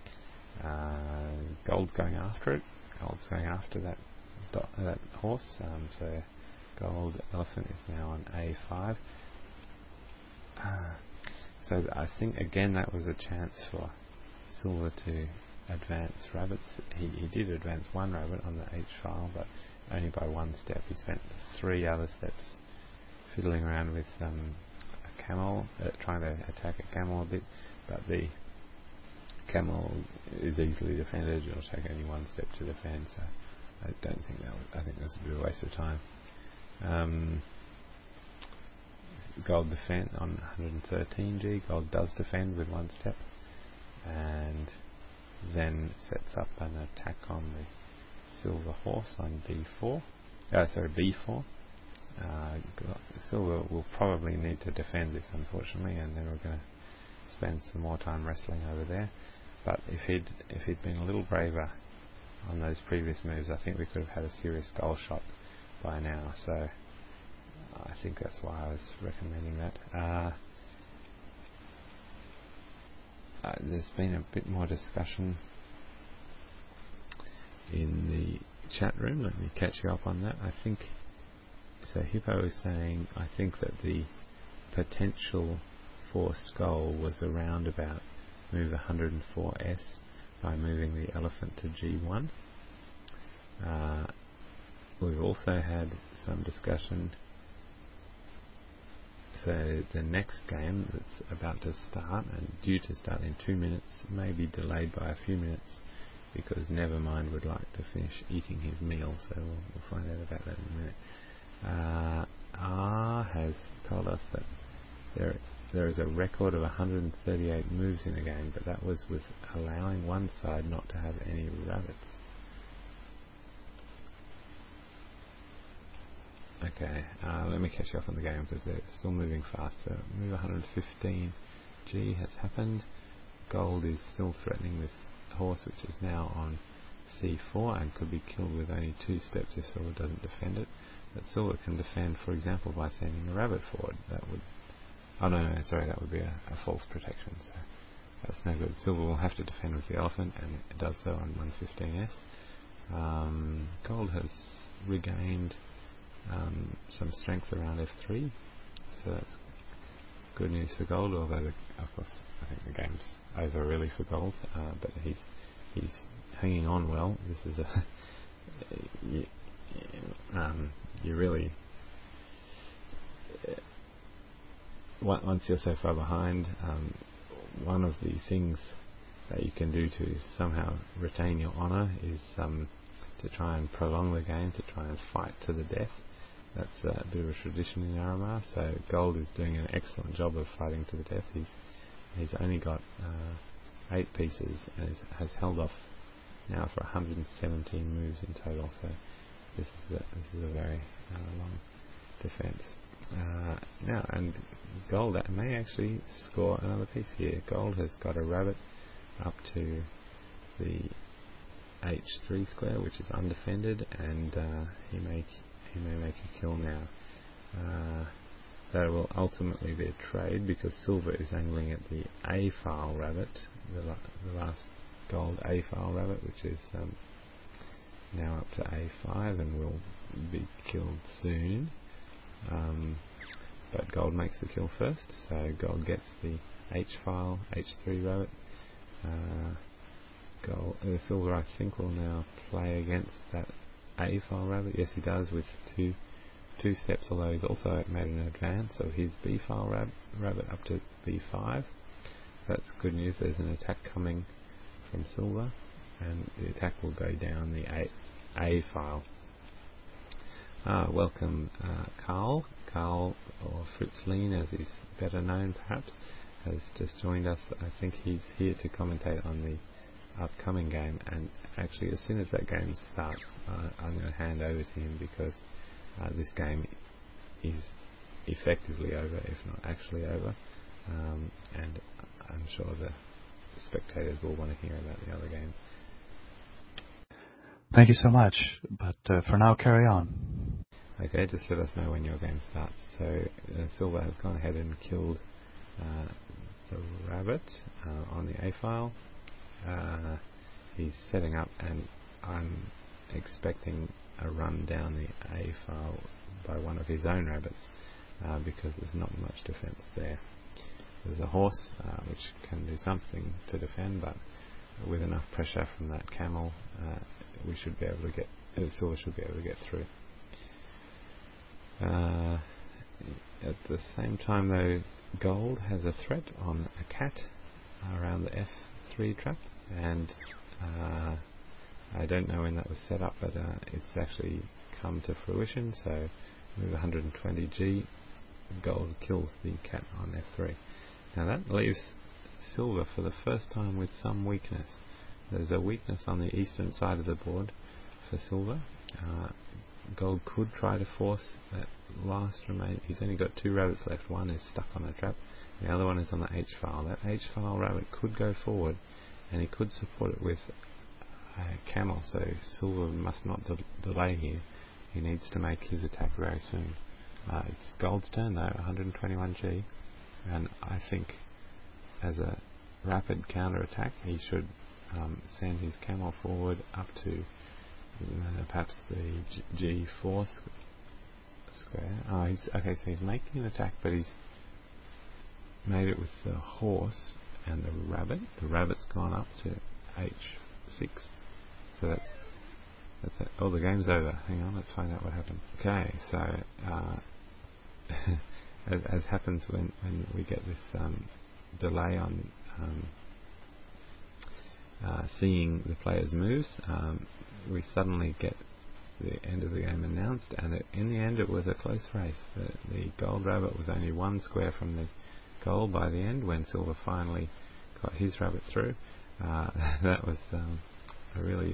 Gold's going after it. Gold's going after that horse, so gold elephant is now on A5. So I think again that was a chance for silver to advance rabbits. He did advance 1 rabbit on the H file, but only by 1 step. He spent 3 other steps fiddling around with a camel, trying to attack a camel a bit, but the camel is easily defended. It'll take only 1 step to defend, so I don't think I think that's a bit of a waste of time. Gold defend on 113G. Gold does defend with 1 step, and then sets up an attack on the silver horse on D4. B4. Silver will probably need to defend this, unfortunately, and then we're going to spend some more time wrestling over there. But if he'd been a little braver on those previous moves, I think we could have had a serious goal shot by now. So I think that's why I was recommending that. There's been a bit more discussion in the chat room. Let me catch you up on that. I think so. Hippo is saying, I think that the potential forced goal was around about move 104s by moving the elephant to g1. We've also had some discussion. So the next game that's about to start and due to start in 2 minutes may be delayed by a few minutes because Nevermind would like to finish eating his meal, so we'll find out about that in a minute. R has told us that there is a record of 138 moves in a game, but that was with allowing one side not to have any rabbits. Okay, let me catch you up on the game because they're still moving fast. So move 115 G has happened. Gold is still threatening this horse, which is now on C4 and could be killed with only 2 steps if Silver doesn't defend it. But Silver can defend, for example, by sending a rabbit forward. That would... Oh no, sorry, that would be a false protection, so that's no good. Silver will have to defend with the elephant, and it does so on 115s. Gold has regained some strength around F3, so that's good news for Gold, although of course I think the game's over really for Gold, but he's hanging on well. This is you really once you're so far behind, one of the things that you can do to somehow retain your honour is to try and prolong the game, to try and fight to the death. That's a bit of a tradition in Aramar, so Gold is doing an excellent job of fighting to the death. He's only got 8 pieces and has held off now for 117 moves in total, so this is a very long defence. Now, and Gold may actually score another piece here. Gold has got a rabbit up to the H3 square, which is undefended, and he may make a kill now. That will ultimately be a trade because Silver is angling at the A file rabbit, the last Gold A file rabbit, which is now up to A5 and will be killed soon. But Gold makes the kill first, so Gold gets the H file, H3 rabbit. Silver, I think, will now play against that A file rabbit. Yes, he does, with two steps, although he's also made an advance of his B file rabbit up to B5. That's good news. There's an attack coming from Silver, and the attack will go down the A file. Welcome, Carl, or Fritz Lean, as he's better known perhaps, has just joined us. I think he's here to commentate on the upcoming game, and actually as soon as that game starts, I'm going to hand over to him because this game is effectively over, if not actually over, and I'm sure the spectators will want to hear about the other game. Thank you so much, but for now, carry on. Okay, just let us know when your game starts. So Silver has gone ahead and killed the rabbit on the A file. He's setting up, and I'm expecting a run down the A file by one of his own rabbits because there's not much defense there. There's a horse which can do something to defend, but with enough pressure from that camel, we should be able to get Silver should be able to get through. At the same time, though, Gold has a threat on a cat around the F3 trap, and I don't know when that was set up, but it's actually come to fruition. So move 120G, Gold kills the cat on F3. Now that leaves Silver for the first time with some weakness. There's a weakness on the eastern side of the board for Silver. Gold could try to force that last remain. He's only got 2 rabbits left. One is stuck on a trap, the other one is on the H file. That H file rabbit could go forward, and he could support it with camel, so Silver must not delay here. He needs to make his attack very soon. It's Gold's turn though, 121G, and I think as a rapid counter attack he should send his camel forward up to perhaps the G4 square. Okay, so he's making an attack, but he's made it with the horse and the rabbit. The rabbit's gone up to H6, so that's it. Oh, the game's over. Hang on, let's find out what happened. Okay, so as happens when we get this delay on seeing the players' moves, we suddenly get the end of the game announced, and in the end it was a close race. The gold rabbit was only one square from the goal by the end when Silver finally got his rabbit through. That was a really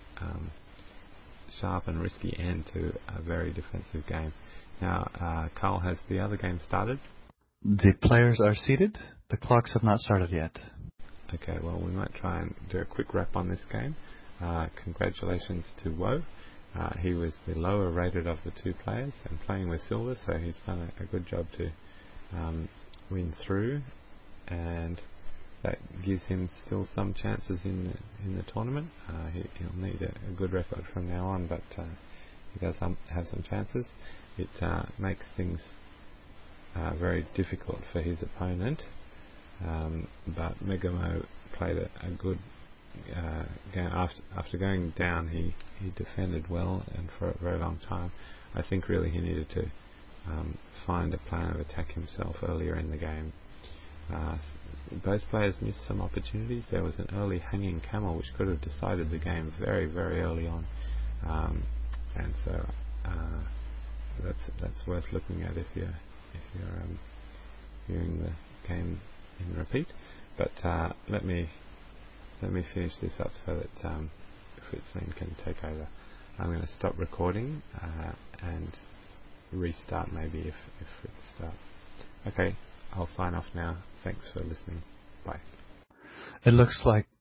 sharp and risky end to a very defensive game. Now, Carl, has the other game started? The players are seated. The clocks have not started yet. Okay, well, we might try and do a quick wrap on this game. Congratulations to Woe. He was the lower rated of the two players and playing with Silver, so he's done a good job to win through, and that gives him still some chances in the tournament. He'll need a good record from now on, but he does have some chances. It makes things very difficult for his opponent, but Megamo played a good game. After going down, he defended well and for a very long time. I think really he needed to find a plan of attack himself earlier in the game. Both players missed some opportunities. There was an early hanging camel which could have decided the game very, very early on, and so that's worth looking at if you're hearing the game in repeat. But let me finish this up so that Fritzline can take over. I'm going to stop recording and restart maybe if it starts. Okay, I'll sign off now. Thanks for listening. Bye. It looks like